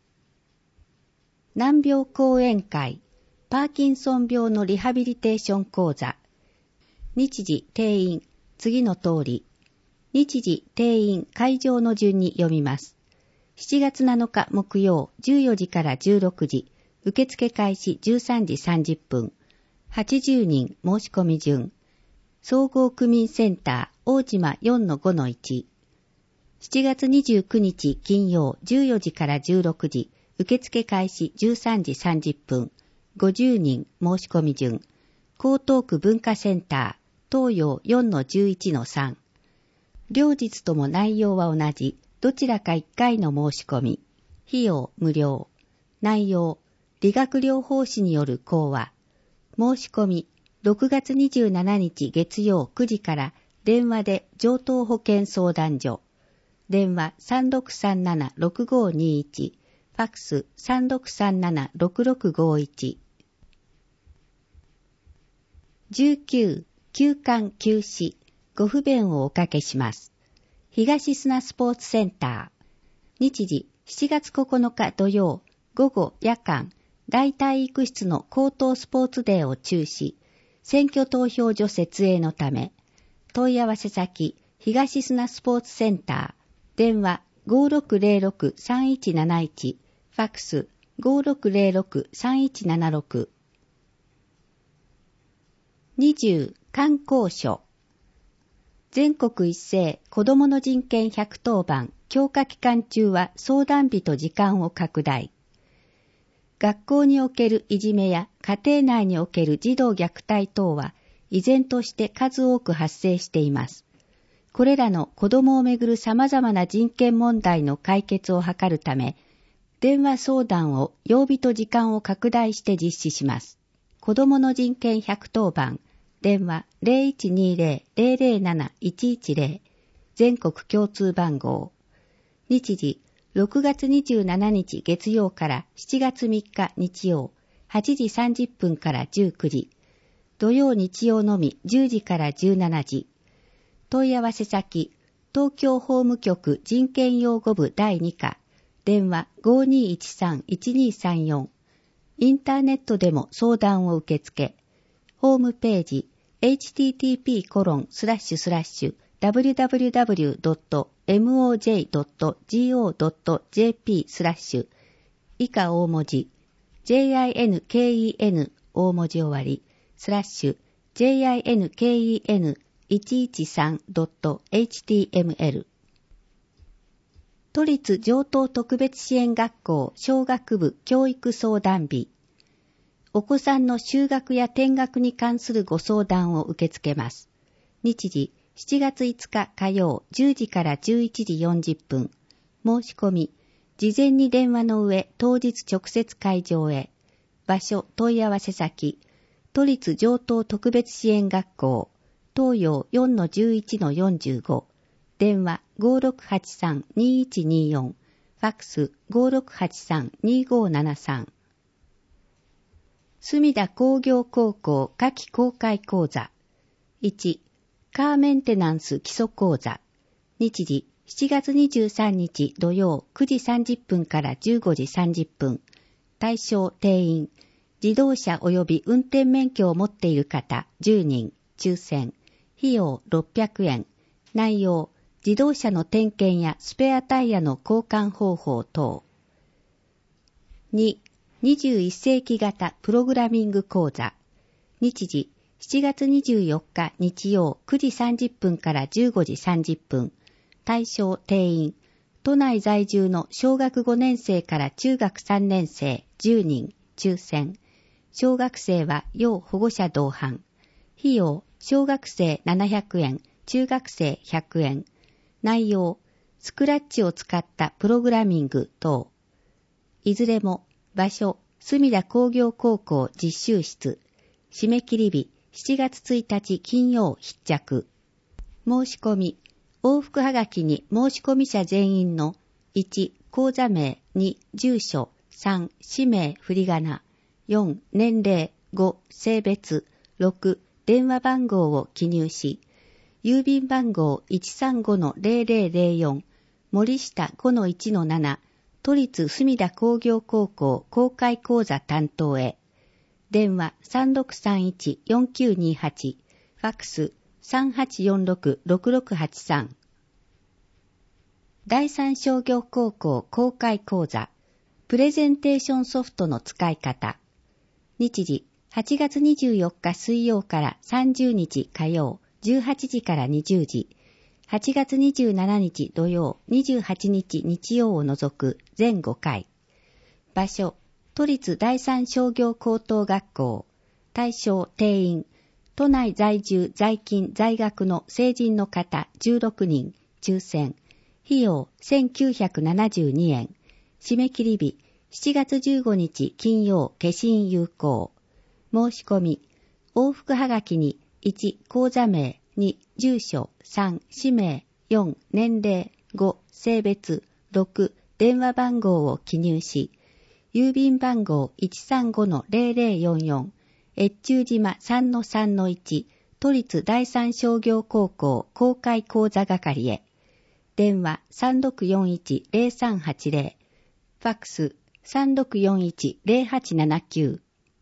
難病講演会。パーキンソン病のリハビリテーション講座。日時、定員、次の通り。日時、定員、会場の順に読みます。7月7日木曜、14時から16時。受付開始13時30分。80人、申し込み順。総合区民センター、大島 4-5-1。7月29日金曜、14時から16時。受付開始13時30分。50人申し込み順。江東区文化センター、東洋 4-11-3。両日とも内容は同じ、どちらか1回の申し込み。費用無料。内容、理学療法士による講話。申し込み、6月27日月曜9時から電話で上東保健相談所。電話 3637-6521。ファックス 3637-6651。19、休館休止、ご不便をおかけします。東砂スポーツセンター。日時、7月9日土曜、午後夜間、大体育室の高等スポーツデーを中止、選挙投票所設営のため、問い合わせ先、東砂スポーツセンター、電話 5606-3171、ファックス 5606-3176。20、観光所。全国一斉子どもの人権110番強化期間中は相談日と時間を拡大。学校におけるいじめや家庭内における児童虐待等は依然として数多く発生しています。これらの子どもをめぐる様々な人権問題の解決を図るため、電話相談を曜日と時間を拡大して実施します。子どもの人権110番電話 0120-007-110 全国共通番号。日時6月27日月曜から7月3日日曜8時30分から19時。土曜日曜のみ10時から17時。問い合わせ先東京法務局人権擁護部第2課電話 5213-1234。インターネットでも相談を受け付け。ホームページ http://www.moj.go.jp/ 以下大文字 JINKEN 大文字終わり/JINKEN113.html 都立城東特別支援学校小学部教育相談日。お子さんの就学や転学に関するご相談を受け付けます。日時7月5日火曜10時から11時40分。申し込み、事前に電話の上当日直接会場へ。場所問い合わせ先、都立城東特別支援学校、東洋 4-11-45。電話 5683-2124。ファックス 5683-2573。墨田工業高校夏季公開講座。1、カーメンテナンス基礎講座。日時7月23日土曜9時30分から15時30分。対象定員。自動車及び運転免許を持っている方10人。抽選。費用600円。内容。 自動車の点検やスペアタイヤの交換方法等。2、21世紀型プログラミング講座。日時、7月24日日曜9時30分から15時30分。対象定員。都内在住の小学5年生から中学3年生10人、抽選。小学生は要保護者同伴。費用、小学生700円、中学生100円。内容、スクラッチを使ったプログラミング等。いずれも、場所、墨田工業高校実習室。締め切り日、7月1日金曜必着。申し込み、往復はがきに申し込み者全員の1、口座名、2、住所、3、氏名、振り仮名、4、年齢、5、性別、6、電話番号を記入し、郵便番号 135-0004、森下 5-1-7、都立墨田工業高校公開講座担当へ。電話 3631-4928、ファックス 3846-6683。第三商業高校公開講座、プレゼンテーションソフトの使い方。日時、8月24日水曜から30日火曜、18時から20時。8月27日土曜、28日日曜を除く全5回。場所、都立第三商業高等学校。対象定員。都内在住在勤在学の成人の方16人、抽選。費用1972円。締め切り日、7月15日金曜消印有効。申し込み、往復はがきに1、口座名、2、住所、3、氏名、4、年齢、5、性別、6、電話番号を記入し、郵便番号 135-0044、越中島 3-3-1、都立第三商業高校公開講座係へ。電話 3641-0380、ファックス 3641-0879。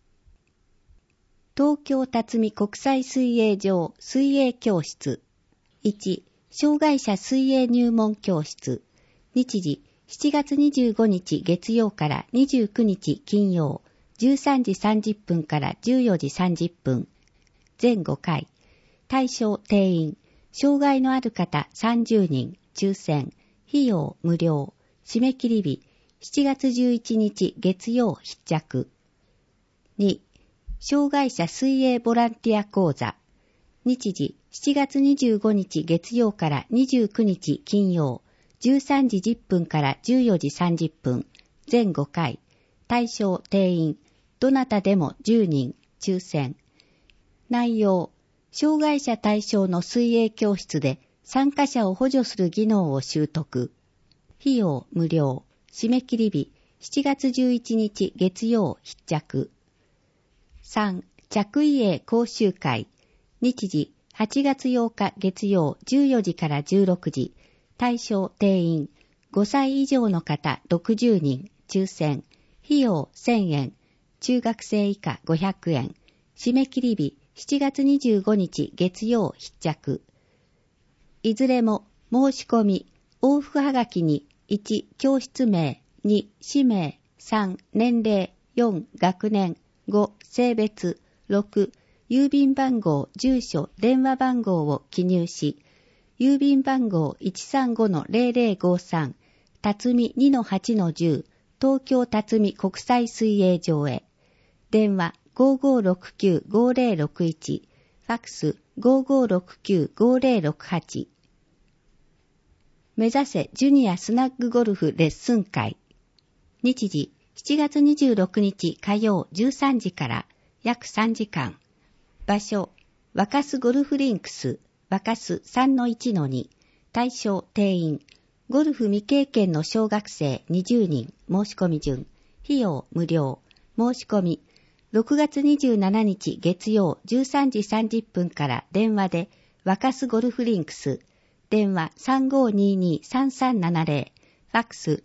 東京辰巳国際水泳場水泳教室。1、障害者水泳入門教室。日時、7月25日月曜から29日金曜、13時30分から14時30分。全5回。対象定員。障害のある方30人。抽選。費用無料。締め切り日。7月11日月曜必着。2、障害者水泳ボランティア講座。日時、7月25日月曜から29日金曜、13時10分から14時30分。全5回。対象定員。どなたでも10人。抽選。内容。障害者対象の水泳教室で参加者を補助する技能を習得。費用無料。締め切り日、7月11日月曜必着。3、着衣泳講習会。日時、8月8日月曜14時から16時。対象定員。5歳以上の方60人。抽選。費用1000円。中学生以下500円。締め切り日、7月25日月曜必着。いずれも申し込み、往復はがきに1、教室名、2、氏名、3、年齢、4、学年、5、性別、6、郵便番号、住所、電話番号を記入し、郵便番号 135-0053、辰巳 2-8-10、東京辰巳国際水泳場へ。電話 5569-5061、ファックス 5569-5068。目指せジュニアスナッグゴルフレッスン会。日時、7月26日火曜13時から約3時間。場所、若洲ゴルフリンクス、若洲 3-1-2。対象定員。ゴルフ未経験の小学生20人。申し込み順。費用無料。申し込み。6月27日月曜13時30分から電話で若洲ゴルフリンクス。電話 3522-3370。ファックス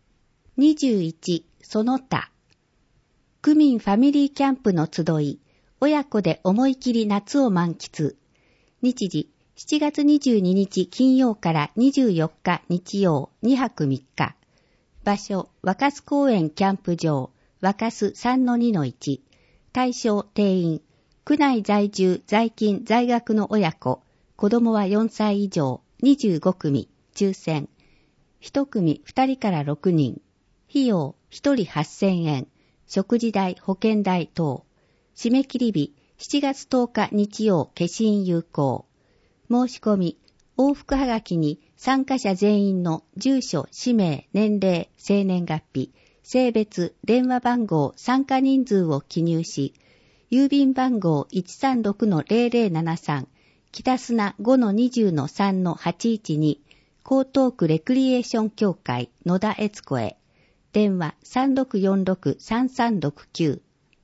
3522-3224。21、その他。区民ファミリーキャンプの集い、 親子で思い切り夏を満喫。日時、7月22日金曜から24日日曜2泊3日。場所、若洲公園キャンプ場、若洲 3-2-1。対象定員、区内在住在勤在学の親子、子供は4歳以上、25組、抽選。1組2人から6人。費用、1人8000円。食事代、保険代等。締め切り日、7月10日日曜、消印有効。申し込み、往復はがきに参加者全員の住所、氏名、年齢、生年月日、性別、電話番号、参加人数を記入し、郵便番号 136-0073、北砂 5-20-3-812、江東区レクリエーション協会野田悦子へ。電話 3646-3369。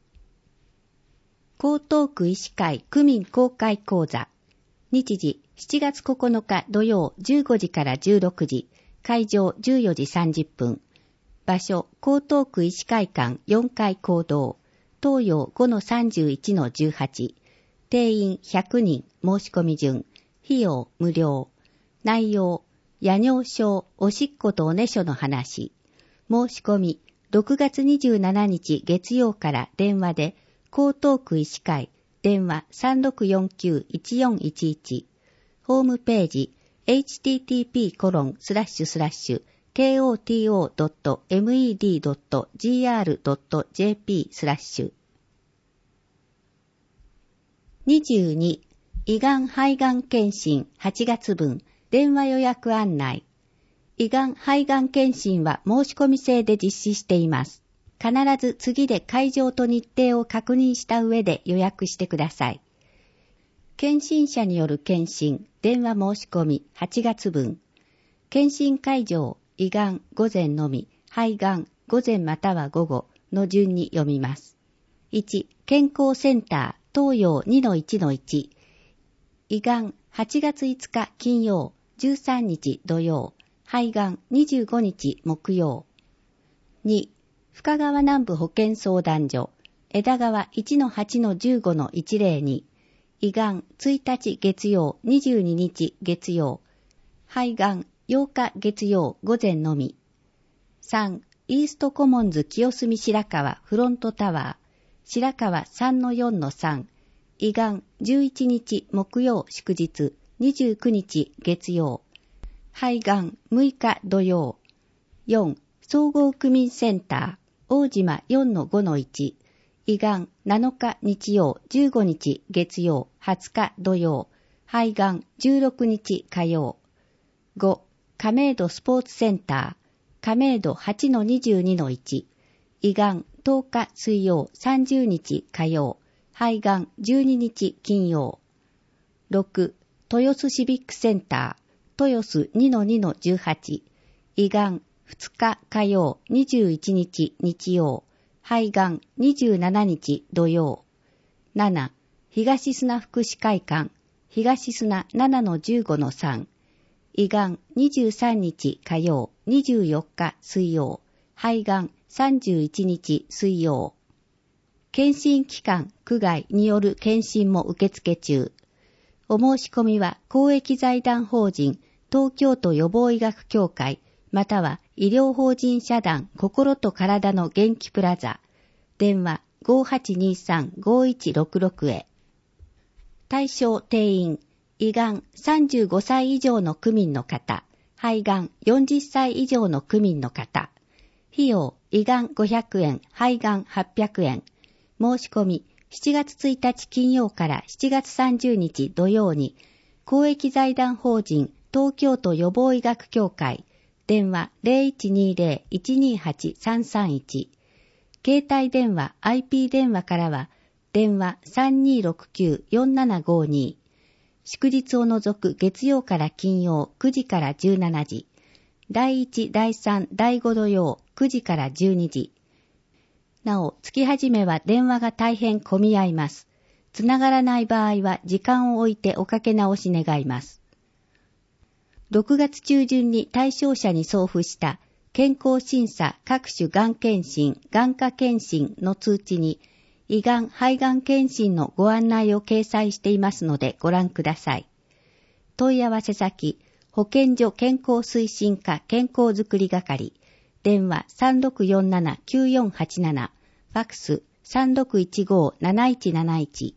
江東区医師会区民公開講座。日時、7月9日土曜15時から16時、会場14時30分。場所、江東区医師会館4階講堂、東洋 5-31-18。定員100人、申し込み順。費用無料。内容、夜尿症、おしっことおねしょの話。申し込み、6月27日月曜から電話で、江東区医師会、電話 3649-1411。ホームページ、http://koto.med.gr.jp/ 22. 胃がん肺がん検診8月分電話予約案内。胃がん肺がん検診は申し込み制で実施しています。必ず次で会場と日程を確認した上で予約してください。検診者による検診、電話申し込み8月分。検診会場、胃がん午前のみ、肺がん午前または午後の順に読みます。1、健康センター、東洋 2-1-1。胃がん8月5日金曜、13日土曜、肺がん25日木曜。2、深川南部保健相談所、枝川 1-8-15-102。胃がん1日月曜、22日月曜。肺がん8日月曜午前のみ。3、イーストコモンズ清澄白河フロントタワー、白河 3-4-3。胃がん11日木曜祝日、29日月曜。肺がん6日土曜。4、総合区民センター、大島 4-5-1。胃がん7日日曜、15日月曜、20日土曜。肺がん16日火曜。5、亀戸スポーツセンター、亀戸 8-22-1。胃がん10日水曜、30日火曜。肺がん12日金曜。6、豊洲シビックセンター、豊洲 2-2-18。胃がん2日火曜、21日日曜。肺がん27日土曜。7、東砂福祉会館、東砂 7-15-3。胃がん23日火曜、24日水曜。肺がん31日水曜。検診機関、区外による検診も受付中。お申し込みは公益財団法人東京都予防医学協会または医療法人社団心と体の元気プラザ。電話 5823-5166 へ。対象定員、胃がん35歳以上の区民の方、肺がん40歳以上の区民の方。費用、胃がん500円、肺がん800円。申し込み、7月1日金曜から7月30日土曜に、公益財団法人東京都予防医学協会、電話 0120-128-331。携帯電話 IP 電話からは、電話 3269-4752。祝日を除く月曜から金曜9時から17時。第1、第3、第5土曜9時から12時。なお、月始めは電話が大変混み合います。つながらない場合は時間を置いておかけ直し願います。6月中旬に対象者に送付した健康審査各種がん検診、眼科検診の通知に、 胃がん・肺がん検診のご案内を掲載していますのでご覧ください。問い合わせ先、保健所健康推進課健康づくり係、電話 3647-9487、ファクス 3615-7171。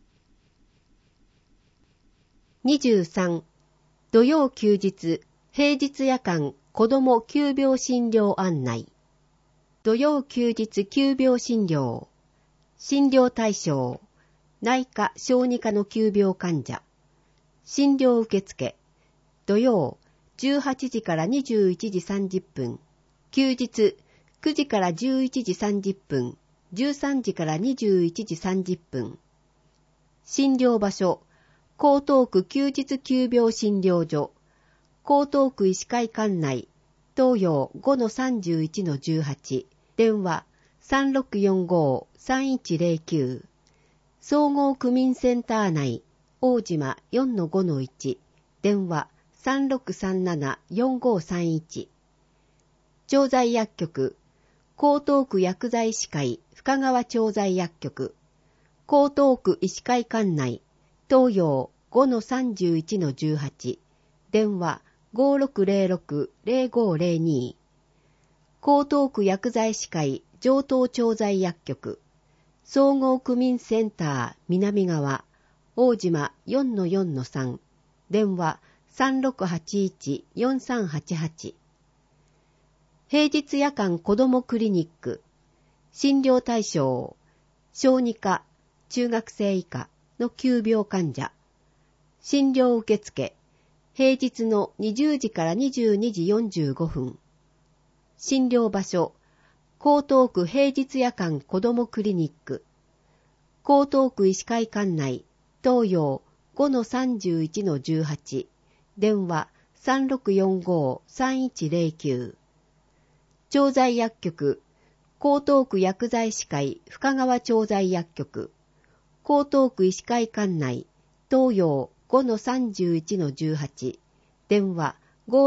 23. 土曜休日、平日夜間子ども急病診療案内。土曜休日急病診療。診療対象、内科・小児科の急病患者。診療受付、土曜18時から21時30分、休日9時から11時30分、13時から21時30分。診療場所、江東区休日急病診療所、江東区医師会館内、東洋 5-31-18、電話3645-3109、総合区民センター内、大島 4-5-1、電話3637-4531。調剤薬局、江東区薬剤師会深川調剤薬局、江東区医師会館内、東洋 5-31-18、電話5606-0502。江東区薬剤師会上東調剤薬局、総合区民センター南側、大島 4-4-3、電話3681-4388。平日夜間子どもクリニック、診療対象、小児科、中学生以下の急病患者。診療受付、平日の20時から22時45分。診療場所、江東区平日夜間子どもクリニック、江東区医師会館内、東洋 5-31-18、電話3645-3109。調剤薬局、江東区薬剤師会深川調剤薬局、江東区医師会館内、東洋 5-31-18、電話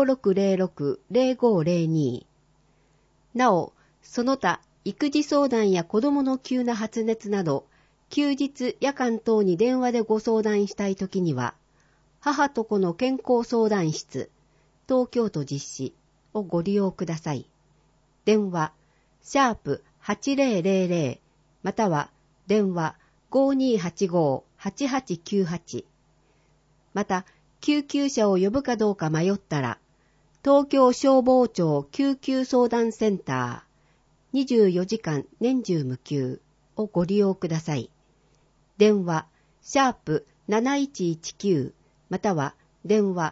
5606-0502。なお、その他、育児相談や子供の急な発熱など、休日夜間等に電話でご相談したいときには、母と子の健康相談室、東京都実施をご利用ください。電話、#8000、または電話5285-8898。また、救急車を呼ぶかどうか迷ったら、東京消防庁救急相談センター24時間年中無休をご利用ください。電話#7119または電話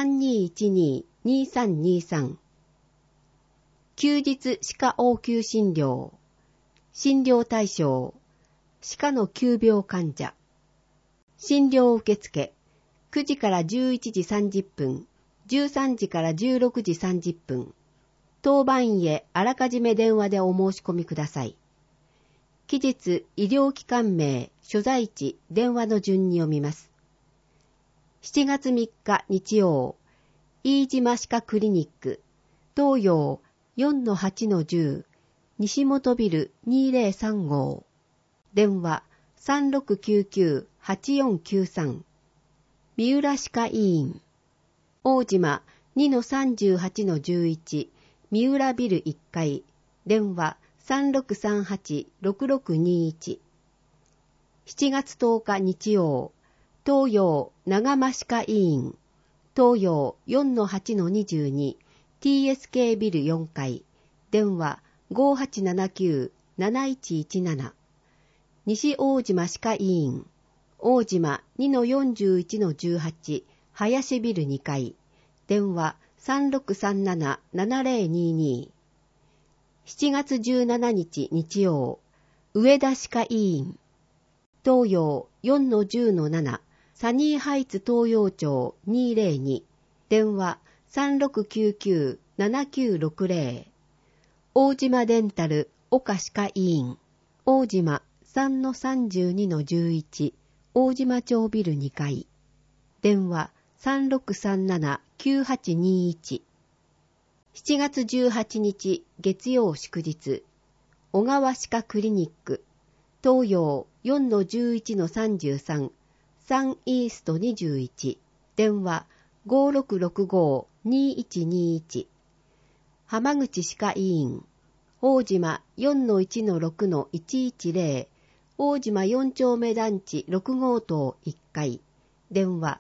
3212-2323。休日歯科応急診療。診療対象、歯科の急病患者。診療受付、9時から11時30分、13時から16時30分。当番医へあらかじめ電話でお申し込みください。期日、医療機関名、所在地、電話の順に読みます。7月3日日曜、飯島歯科クリニック、東洋 4-8-10、西本ビル203号。電話3699-8493。三浦歯科医院。大島 2-38-11、三浦ビル1階。電話3638-6621。7月10日日曜、東洋長間歯科医院。東洋 4-8-22、TSK ビル4階。電話5879-7117。西大島歯科医院。大島 2-41-18、林ビル2階。電話3637-7022。7月17日日曜、上田歯科医院。東洋 4-10-7、サニーハイツ東洋町202。電話3699-7960。大島デンタル岡歯科医院。大島 3-32-11、大島町ビル2階。電話3637-9821。7月18日月曜祝日、小川歯科クリニック、 東洋 4-11-33、3イースト21、電話 5665-2121。浜口歯科医院、大島 4-1-6-110、大島4丁目団地6号棟1階、電話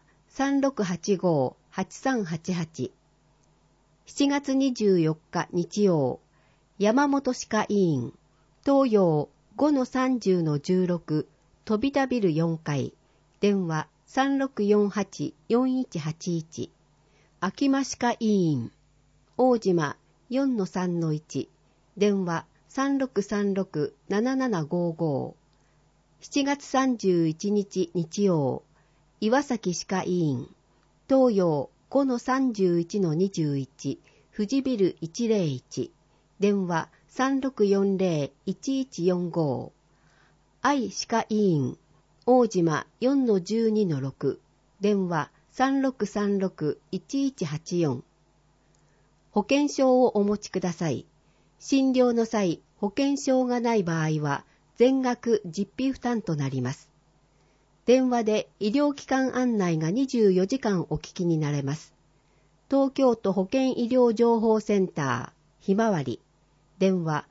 3685-8388。7月24日日曜、山本歯科医院、東洋 5-30-16、飛田ビル4階、電話 3648-4181。秋間歯科医院、大島 4-3-1、電話 3636-7755。7月31日日曜、岩崎歯科医院、東洋 5-31-21、富士ビル101、電話 3640-1145。愛歯科医院、大島 4-12-6、電話 3636-1184。保険証をお持ちください。診療の際、保険証がない場合は、全額実費負担となります。電話で医療機関案内が24時間お聞きになれます。東京都保健医療情報センター、ひまわり。電話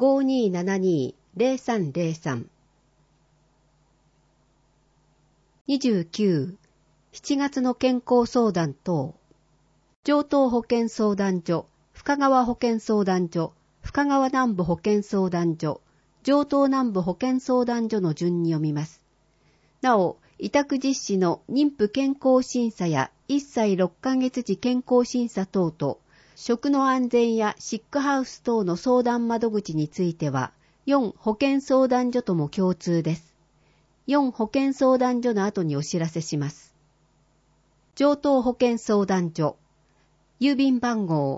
5272-0303。29、7月の健康相談等。城東保健相談所、深川保健相談所、深川南部保健相談所、城東南部保健相談所の順に読みます。なお、委託実施の妊婦健康審査や1歳6ヶ月時健康審査等と、食の安全やシックハウス等の相談窓口については、4保健相談所とも共通です。4保健相談所の後にお知らせします。城東保健相談所、郵便番号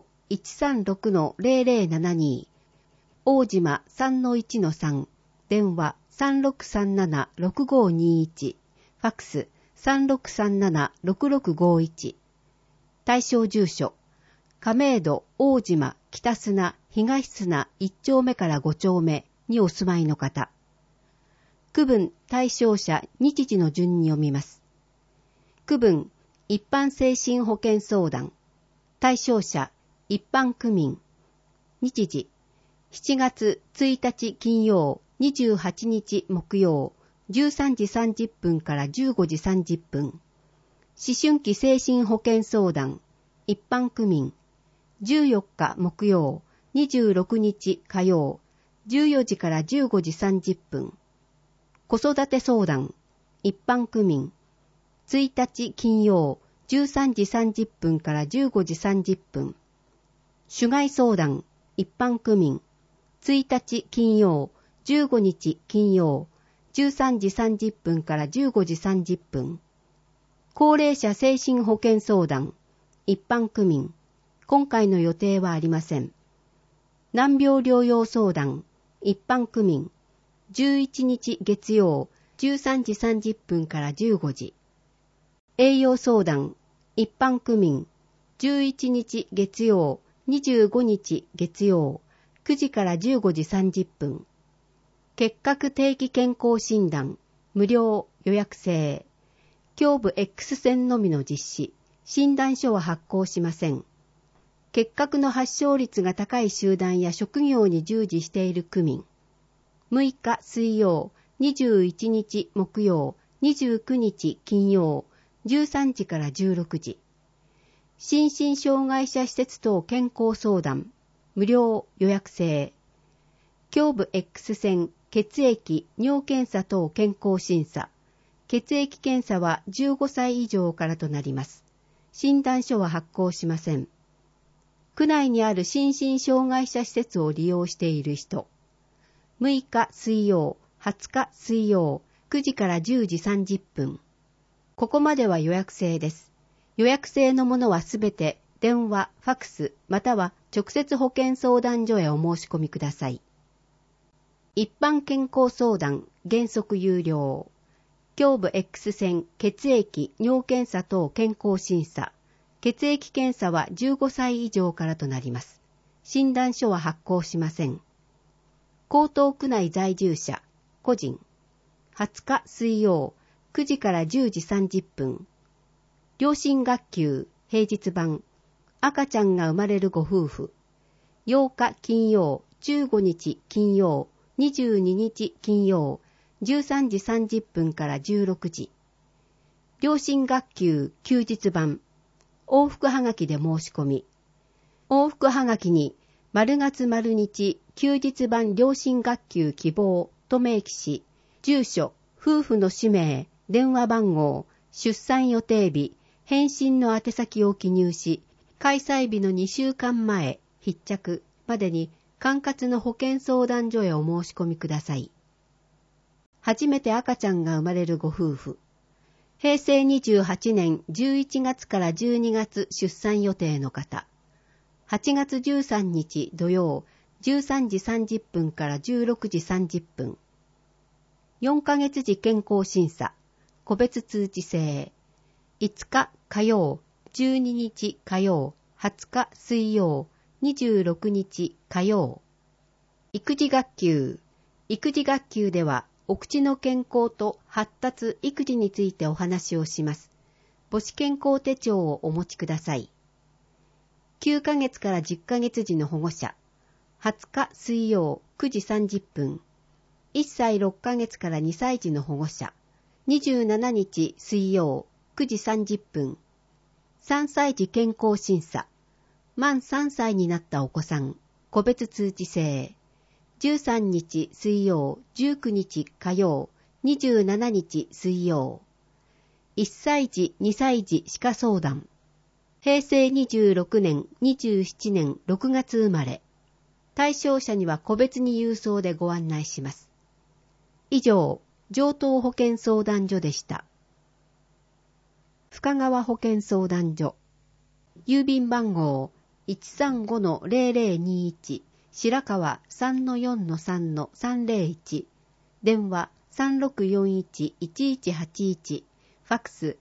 136-0072、大島 3-1-3、電話 3637-6521、ファックス 3637-6651。対象住所、亀戸、大島、北砂、東砂1丁目から5丁目にお住まいの方。区分対象者日時の順に読みます。区分一般精神保健相談。対象者一般区民。日時7月1日金曜、28日木曜、13時30分から15時30分。思春期精神保健相談、一般区民。14日木曜、26日火曜、14時から15時30分。子育て相談、一般区民。1日金曜、13時30分から15時30分。種害相談、一般区民。1日金曜、15日金曜、13時30分から15時30分。高齢者精神保健相談、一般区民。今回の予定はありません。難病療養相談、一般区民。11日月曜、13時30分から15時。栄養相談、一般区民。11日月曜、25日月曜、9時から15時30分。結核定期健康診断、無料予約制。胸部 X 線のみの実施。診断書は発行しません。結核の発症率が高い集団や職業に従事している区民。6日水曜、21日木曜、29日金曜、13時から16時。心身障害者施設等健康相談、無料予約制。胸部 X 線、血液、尿検査等健康審査。血液検査は15歳以上からとなります。診断書は発行しません。区内にある心身障害者施設を利用している人。6日水曜、20日水曜、9時から10時30分。ここまでは予約制です。予約制のものはすべて電話、ファックス、または直接保健相談所へお申し込みください。一般健康相談、原則有料。胸部 X 線、血液、尿検査等健康審査。血液検査は15歳以上からとなります。診断書は発行しません。江東区内在住者、 個人。20日水曜、9時から10時30分。両親学級、平日版。赤ちゃんが生まれるご夫婦。8日金曜、15日金曜、22日金曜、13時30分から16時。両親学級、休日版。往復はがきで申し込み。往復はがきに、丸月丸日、休日版両親学級希望と明記し、住所、夫婦の氏名、電話番号、出産予定日、返信の宛先を記入し、開催日の2週間前、必着までに管轄の保健相談所へお申し込みください。初めて赤ちゃんが生まれるご夫婦。平成28年11月から12月出産予定の方。8月13日土曜、13時30分から16時30分。4ヶ月時健康審査、個別通知制。5日火曜、12日火曜、20日水曜、26日火曜。育児学級。育児学級では、お口の健康と発達育児についてお話をします。母子健康手帳をお持ちください。9ヶ月から10ヶ月時の保護者。20日水曜9時30分。1歳6ヶ月から2歳児の保護者。27日水曜9時30分。3歳児健康審査。満3歳になったお子さん。個別通知制。13日水曜、19日火曜、27日水曜。1歳児、2歳児歯科相談。平成26年、27年6月生まれ。対象者には個別に郵送でご案内します。以上、城東保健相談所でした。深川保健相談所。郵便番号 135-0021。白川 3-4-3-301 電話 3641-1181 ファクス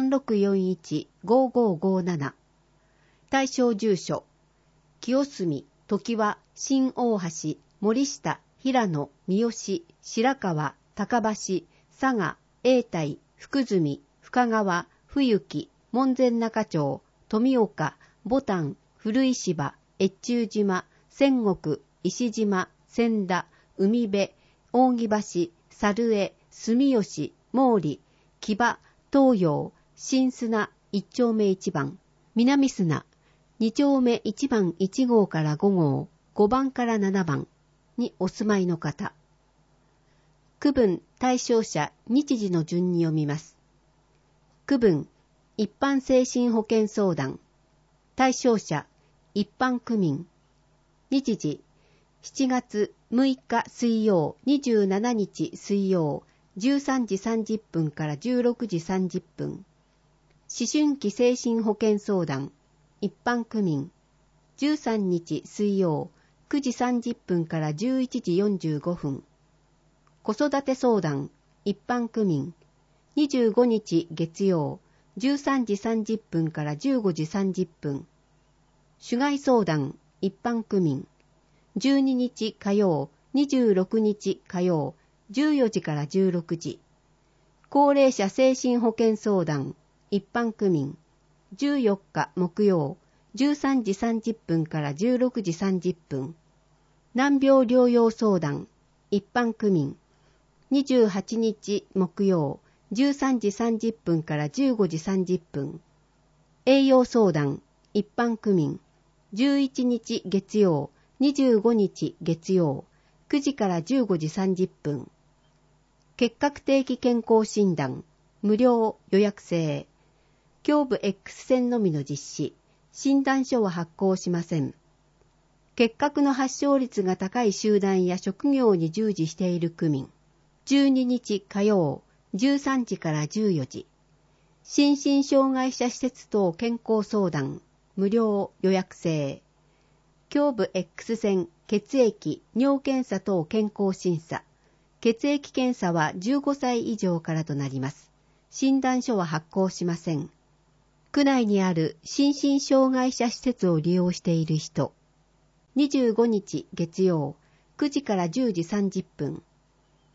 3641-5557 対象住所清澄、常盤、新大橋、森下、平野、三好、白川、高橋、佐賀、永代、福住、深川、冬木、門前仲町、富岡、牡丹、古石芝、越中島、仙石、石島、千田、海辺、扇橋、猿江、住吉、毛利、木場、東洋、新砂、一丁目一番、南砂、二丁目一番1号から5号、5番から7番にお住まいの方。区分対象者日時の順に読みます。区分一般精神保健相談。対象者一般区民。日時、7月6日水曜、27日水曜、13時30分から16時30分。思春期精神保健相談、一般区民。13日水曜、9時30分から11時45分。子育て相談、一般区民。25日月曜、13時30分から15時30分。主害相談、一般区民。12日火曜、26日火曜、14時から16時。高齢者精神保健相談、一般区民。14日木曜、13時30分から16時30分。難病療養相談、一般区民。28日木曜、13時30分から15時30分。栄養相談、一般区民。11日月曜、25日月曜、9時から15時30分。結核定期健康診断、無料予約制。胸部 X 線のみの実施。診断書は発行しません。結核の発症率が高い集団や職業に従事している区民。12日火曜、13時から14時。心身障害者施設等健康相談、無料予約制。胸部 X 線、血液、尿検査等健康審査。血液検査は15歳以上からとなります。診断書は発行しません。区内にある心身障害者施設を利用している人。25日月曜、9時から10時30分。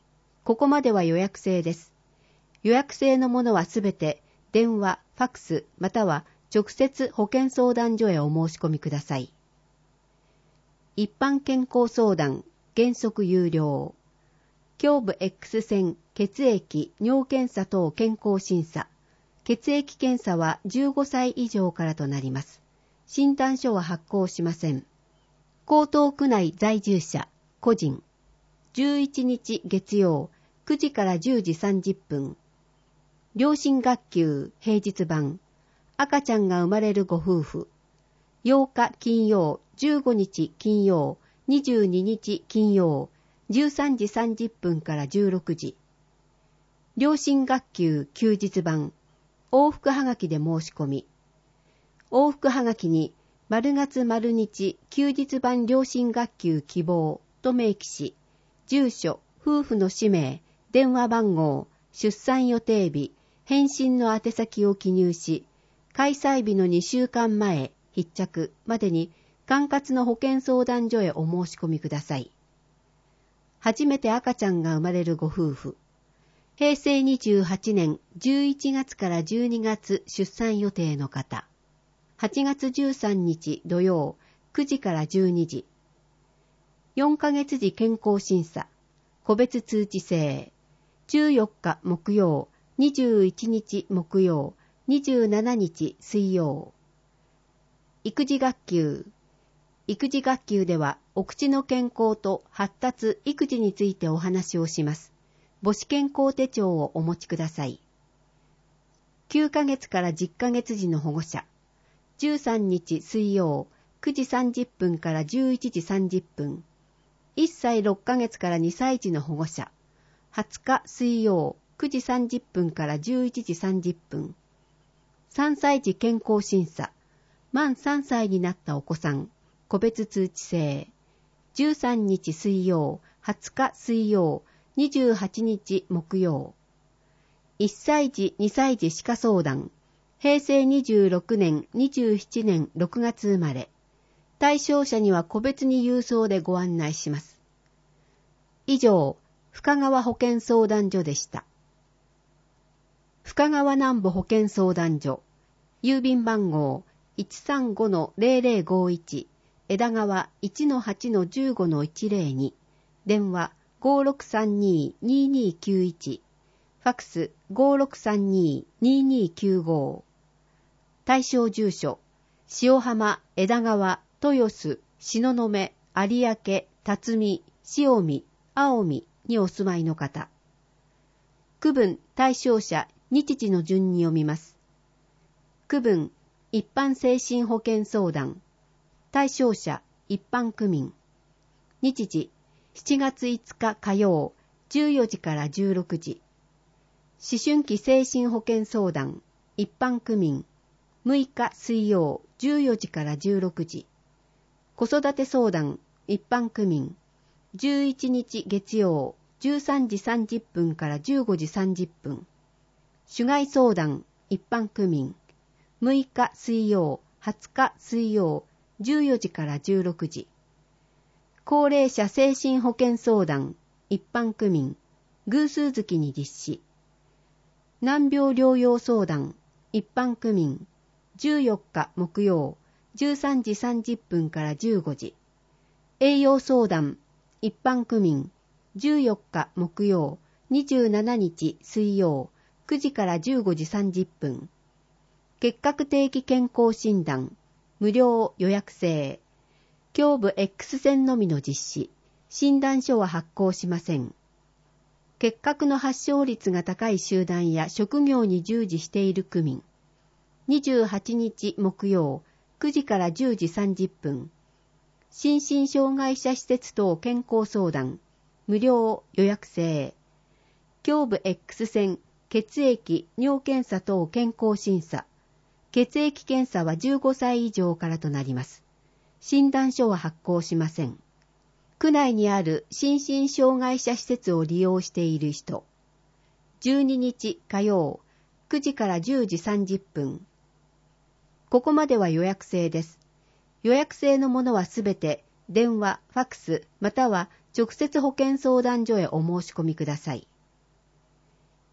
ここまでは予約制です。予約制のものはすべて電話、ファックスまたは直接保健相談所へお申し込みください。一般健康相談、原則有料。胸部 X 線、血液、尿検査等健康審査。血液検査は15歳以上からとなります。診断書は発行しません。江東区内在住者、個人。11日月曜、9時から10時30分。両親学級平日版。赤ちゃんが生まれるご夫婦。8日金曜、15日金曜、22日金曜、13時30分から16時。両親学級休日版。往復はがきで申し込み。往復はがきに、丸月丸日休日版両親学級希望と明記し、住所、夫婦の氏名、電話番号、出産予定日、返信の宛先を記入し、開催日の2週間前、必着までに管轄の保健相談所へお申し込みください。初めて赤ちゃんが生まれるご夫婦。平成28年11月から12月出産予定の方。8月13日土曜9時から12時。4ヶ月時健康審査。個別通知制。14日木曜、21日木曜、27日水曜。育児学級。育児学級ではお口の健康と発達育児についてお話をします。母子健康手帳をお持ちください。9ヶ月から10ヶ月時の保護者。13日水曜9時30分から11時30分。1歳6ヶ月から2歳児の保護者。20日水曜9時30分から11時30分。3歳児健康審査。満3歳になったお子さん。個別通知制。13日水曜、20日水曜、28日木曜。1歳児、2歳児歯科相談。平成26年、27年6月生まれ。対象者には個別に郵送でご案内します。以上、深川保健相談所でした。深川南部保健相談所。郵便番号 135-0051 枝川 1-8-15-102 電話 5632-2291 ファクス 5632-2295 対象住所塩浜、枝川、豊洲、東雲、有明、辰巳、塩見、青海にお住まいの方。区分対象者日時の順に読みます。区分一般精神保健相談。対象者一般区民。日時7月5日火曜14時から16時。思春期精神保健相談一般区民。6日水曜14時から16時。子育て相談一般区民。11日月曜13時30分から15時30分。種害相談一般区民。6日水曜、20日水曜、14時から16時。高齢者精神保健相談、一般区民、偶数月に実施。難病療養相談、一般区民、14日木曜、13時30分から15時。栄養相談、一般区民、14日木曜、27日水曜、9時から15時30分。結核定期健康診断、無料予約制。胸部 X 線のみの実施。診断書は発行しません。結核の発症率が高い集団や職業に従事している区民。28日木曜、9時から10時30分。心身障害者施設等健康相談、無料予約制。胸部 X 線、血液、尿検査等健康審査。血液検査は15歳以上からとなります。診断書は発行しません。区内にある心身障害者施設を利用している人。12日火曜、9時から10時30分。ここまでは予約制です。予約制のものはすべて電話、ファクス、または直接保健相談所へお申し込みください。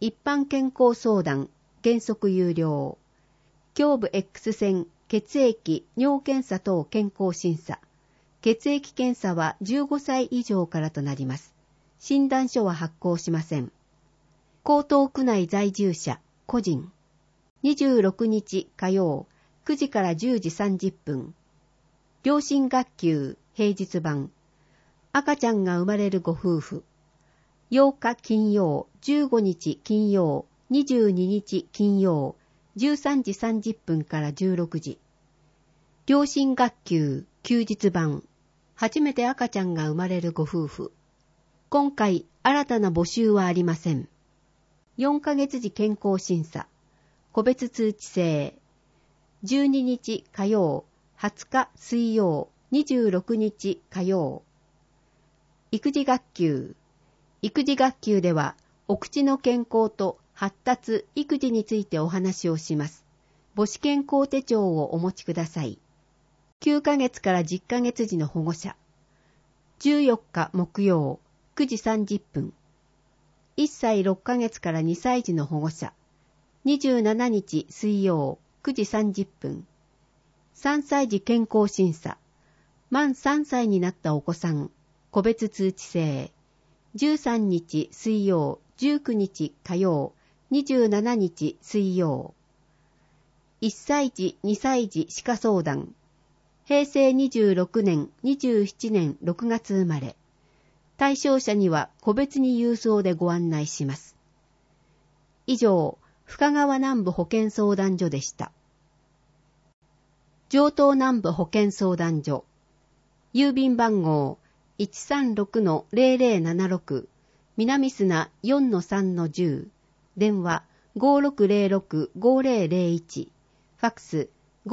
一般健康相談、原則有料。胸部 X 線、血液、尿検査等健康審査。血液検査は15歳以上からとなります。診断書は発行しません。江東区内在住者、個人。26日火曜、9時から10時30分。両親学級、平日版。赤ちゃんが生まれるご夫婦。8日金曜、15日金曜、22日金曜、13時30分から16時。両親学級、休日版。初めて赤ちゃんが生まれるご夫婦。今回、新たな募集はありません。4ヶ月時健康審査。個別通知制。12日火曜、20日水曜、26日火曜。育児学級。育児学級では、お口の健康と発達、育児についてお話をします。母子健康手帳をお持ちください。9ヶ月から10ヶ月時の保護者。14日木曜、9時30分。1歳6ヶ月から2歳児の保護者。27日水曜、9時30分。3歳児健康審査。満3歳になったお子さん。個別通知制。13日水曜、19日火曜、27日水曜。1歳児、2歳児歯科相談。平成26年、27年6月生まれ。対象者には個別に郵送でご案内します。以上、深川南部保健相談所でした。城東南部保健相談所。郵便番号 136-0076 南砂 4-3-10 電話 5606-5001 ファクス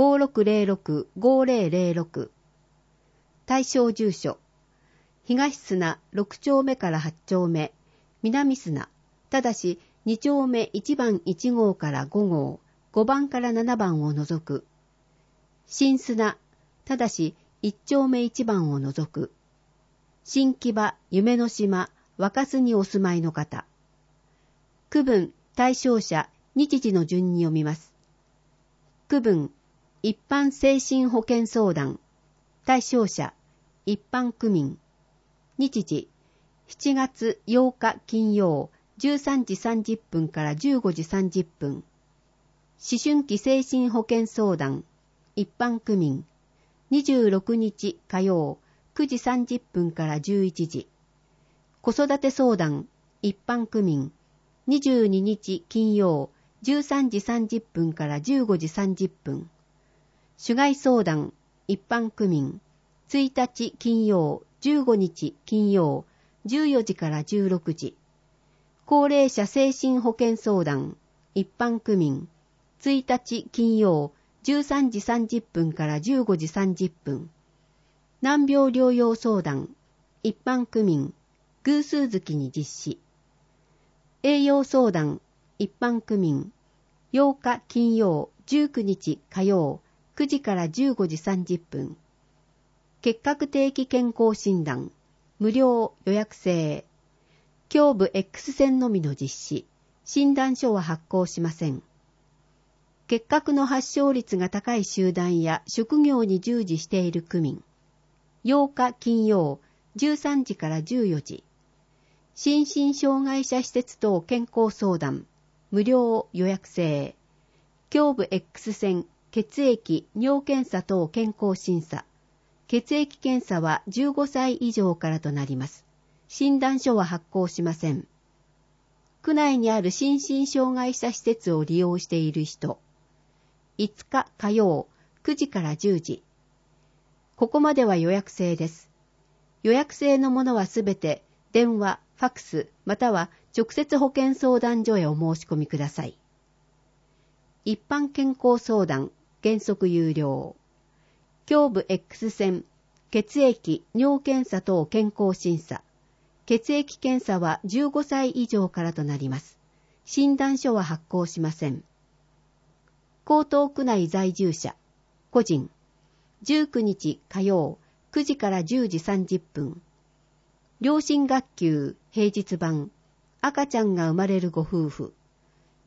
5606-5006 対象住所東砂6丁目から8丁目南砂ただし2丁目1番1号から5号5番から7番を除く新砂ただし1丁目1番を除く新木場、夢の島、若洲にお住まいの方。区分、対象者、日時の順に読みます。区分、一般精神保健相談。対象者、一般区民。日時、7月8日金曜、13時30分から15時30分。思春期精神保健相談。一般区民。26日火曜、9時30分から11時。子育て相談、一般区民。22日金曜、13時30分から15時30分。主害相談、一般区民。1日金曜、15日金曜、14時から16時。高齢者精神保健相談、一般区民。1日金曜、13時30分から15時30分。難病療養相談、一般区民、偶数月に実施。栄養相談、一般区民、8日金曜、19日火曜、9時から15時30分。結核定期健康診断、無料予約制。胸部 X 線のみの実施。診断書は発行しません。結核の発症率が高い集団や職業に従事している区民。8日金曜、13時から14時。心身障害者施設等健康相談、無料予約制。胸部 X 線、血液、尿検査等健康審査。血液検査は15歳以上からとなります。診断書は発行しません。区内にある心身障害者施設を利用している人。5日火曜、9時から10時。ここまでは予約制です。予約制のものはすべて電話、ファクス、または直接保健相談所へお申し込みください。一般健康相談、原則有料。胸部 X 線、血液、尿検査等健康審査。血液検査は15歳以上からとなります。診断書は発行しません。江東区内在住者、個人。19日火曜、9時から10時30分。両親学級、平日版。赤ちゃんが生まれるご夫婦。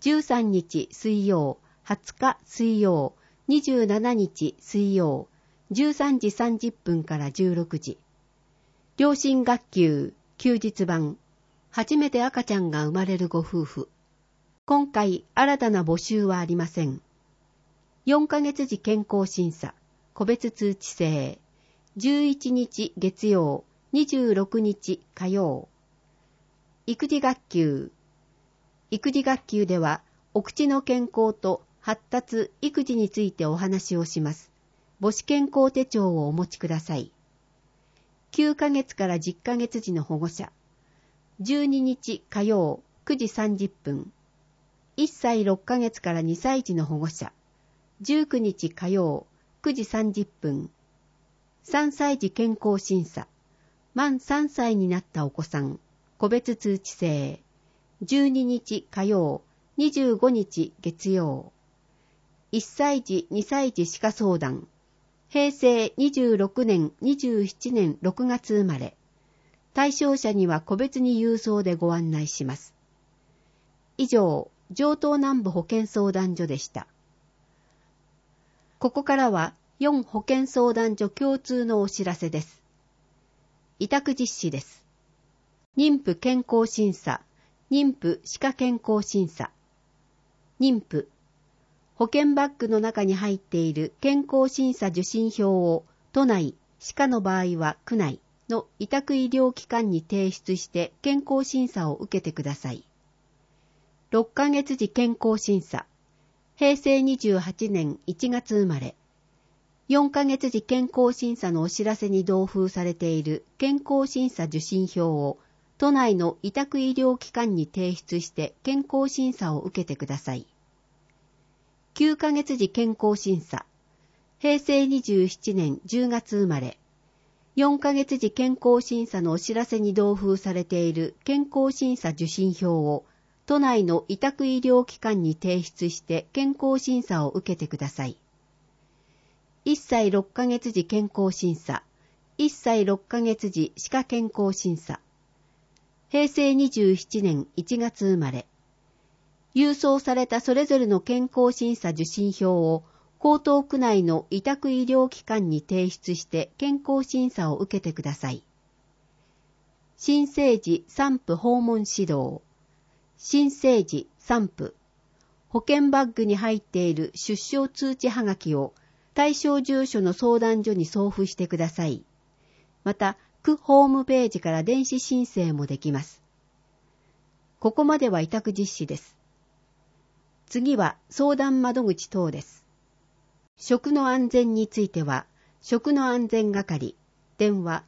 13日水曜、20日水曜、27日水曜、13時30分から16時。両親学級、休日版。初めて赤ちゃんが生まれるご夫婦。今回新たな募集はありません。4ヶ月時健康審査、個別通知制。11日月曜、26日火曜。育児学級。育児学級では、お口の健康と発達、育児についてお話をします。母子健康手帳をお持ちください。9ヶ月から10ヶ月時の保護者。12日火曜9時30分。1歳6ヶ月から2歳児の保護者。19日火曜9時30分。3歳児健康審査。満3歳になったお子さん。個別通知制。12日火曜、25日月曜。1歳児2歳児歯科相談。平成26年27年6月生まれ。対象者には個別に郵送でご案内します。以上、城東南部保健相談所でした。ここからは4保健相談所共通のお知らせです。委託実施です。妊婦健康審査、妊婦歯科健康審査。妊婦。保健バッグの中に入っている健康審査受診票を都内、歯科の場合は区内の委託医療機関に提出して健康審査を受けてください。6ヶ月時健康審査。平成28年1月生まれ。4ヶ月時健康審査のお知らせに同封されている健康審査受診票を都内の委託医療機関に提出して健康審査を受けてください。9ヶ月時健康審査。平成27年10月生まれ。4ヶ月時健康審査のお知らせに同封されている健康審査受診票を都内の委託医療機関に提出して健康審査を受けてください。1歳6ヶ月時健康審査。1歳6ヶ月時歯科健康審査。平成27年1月生まれ。郵送されたそれぞれの健康審査受診票を江東区内の委託医療機関に提出して健康審査を受けてください。新生児産婦訪問指導。新生児産婦。保健バッグに入っている出生通知はがきを対象住所の相談所に送付してください。また、区ホームページから電子申請もできます。ここまでは委託実施です。次は相談窓口等です。食の安全については、食の安全係、電話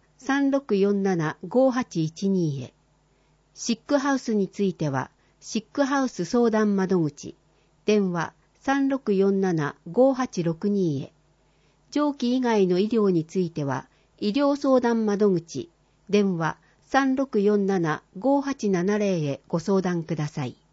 3647-5812 へ。シックハウスについては、シックハウス相談窓口、電話 3647-5862 へ。上記以外の医療については、医療相談窓口、電話 3647-5870 へご相談ください。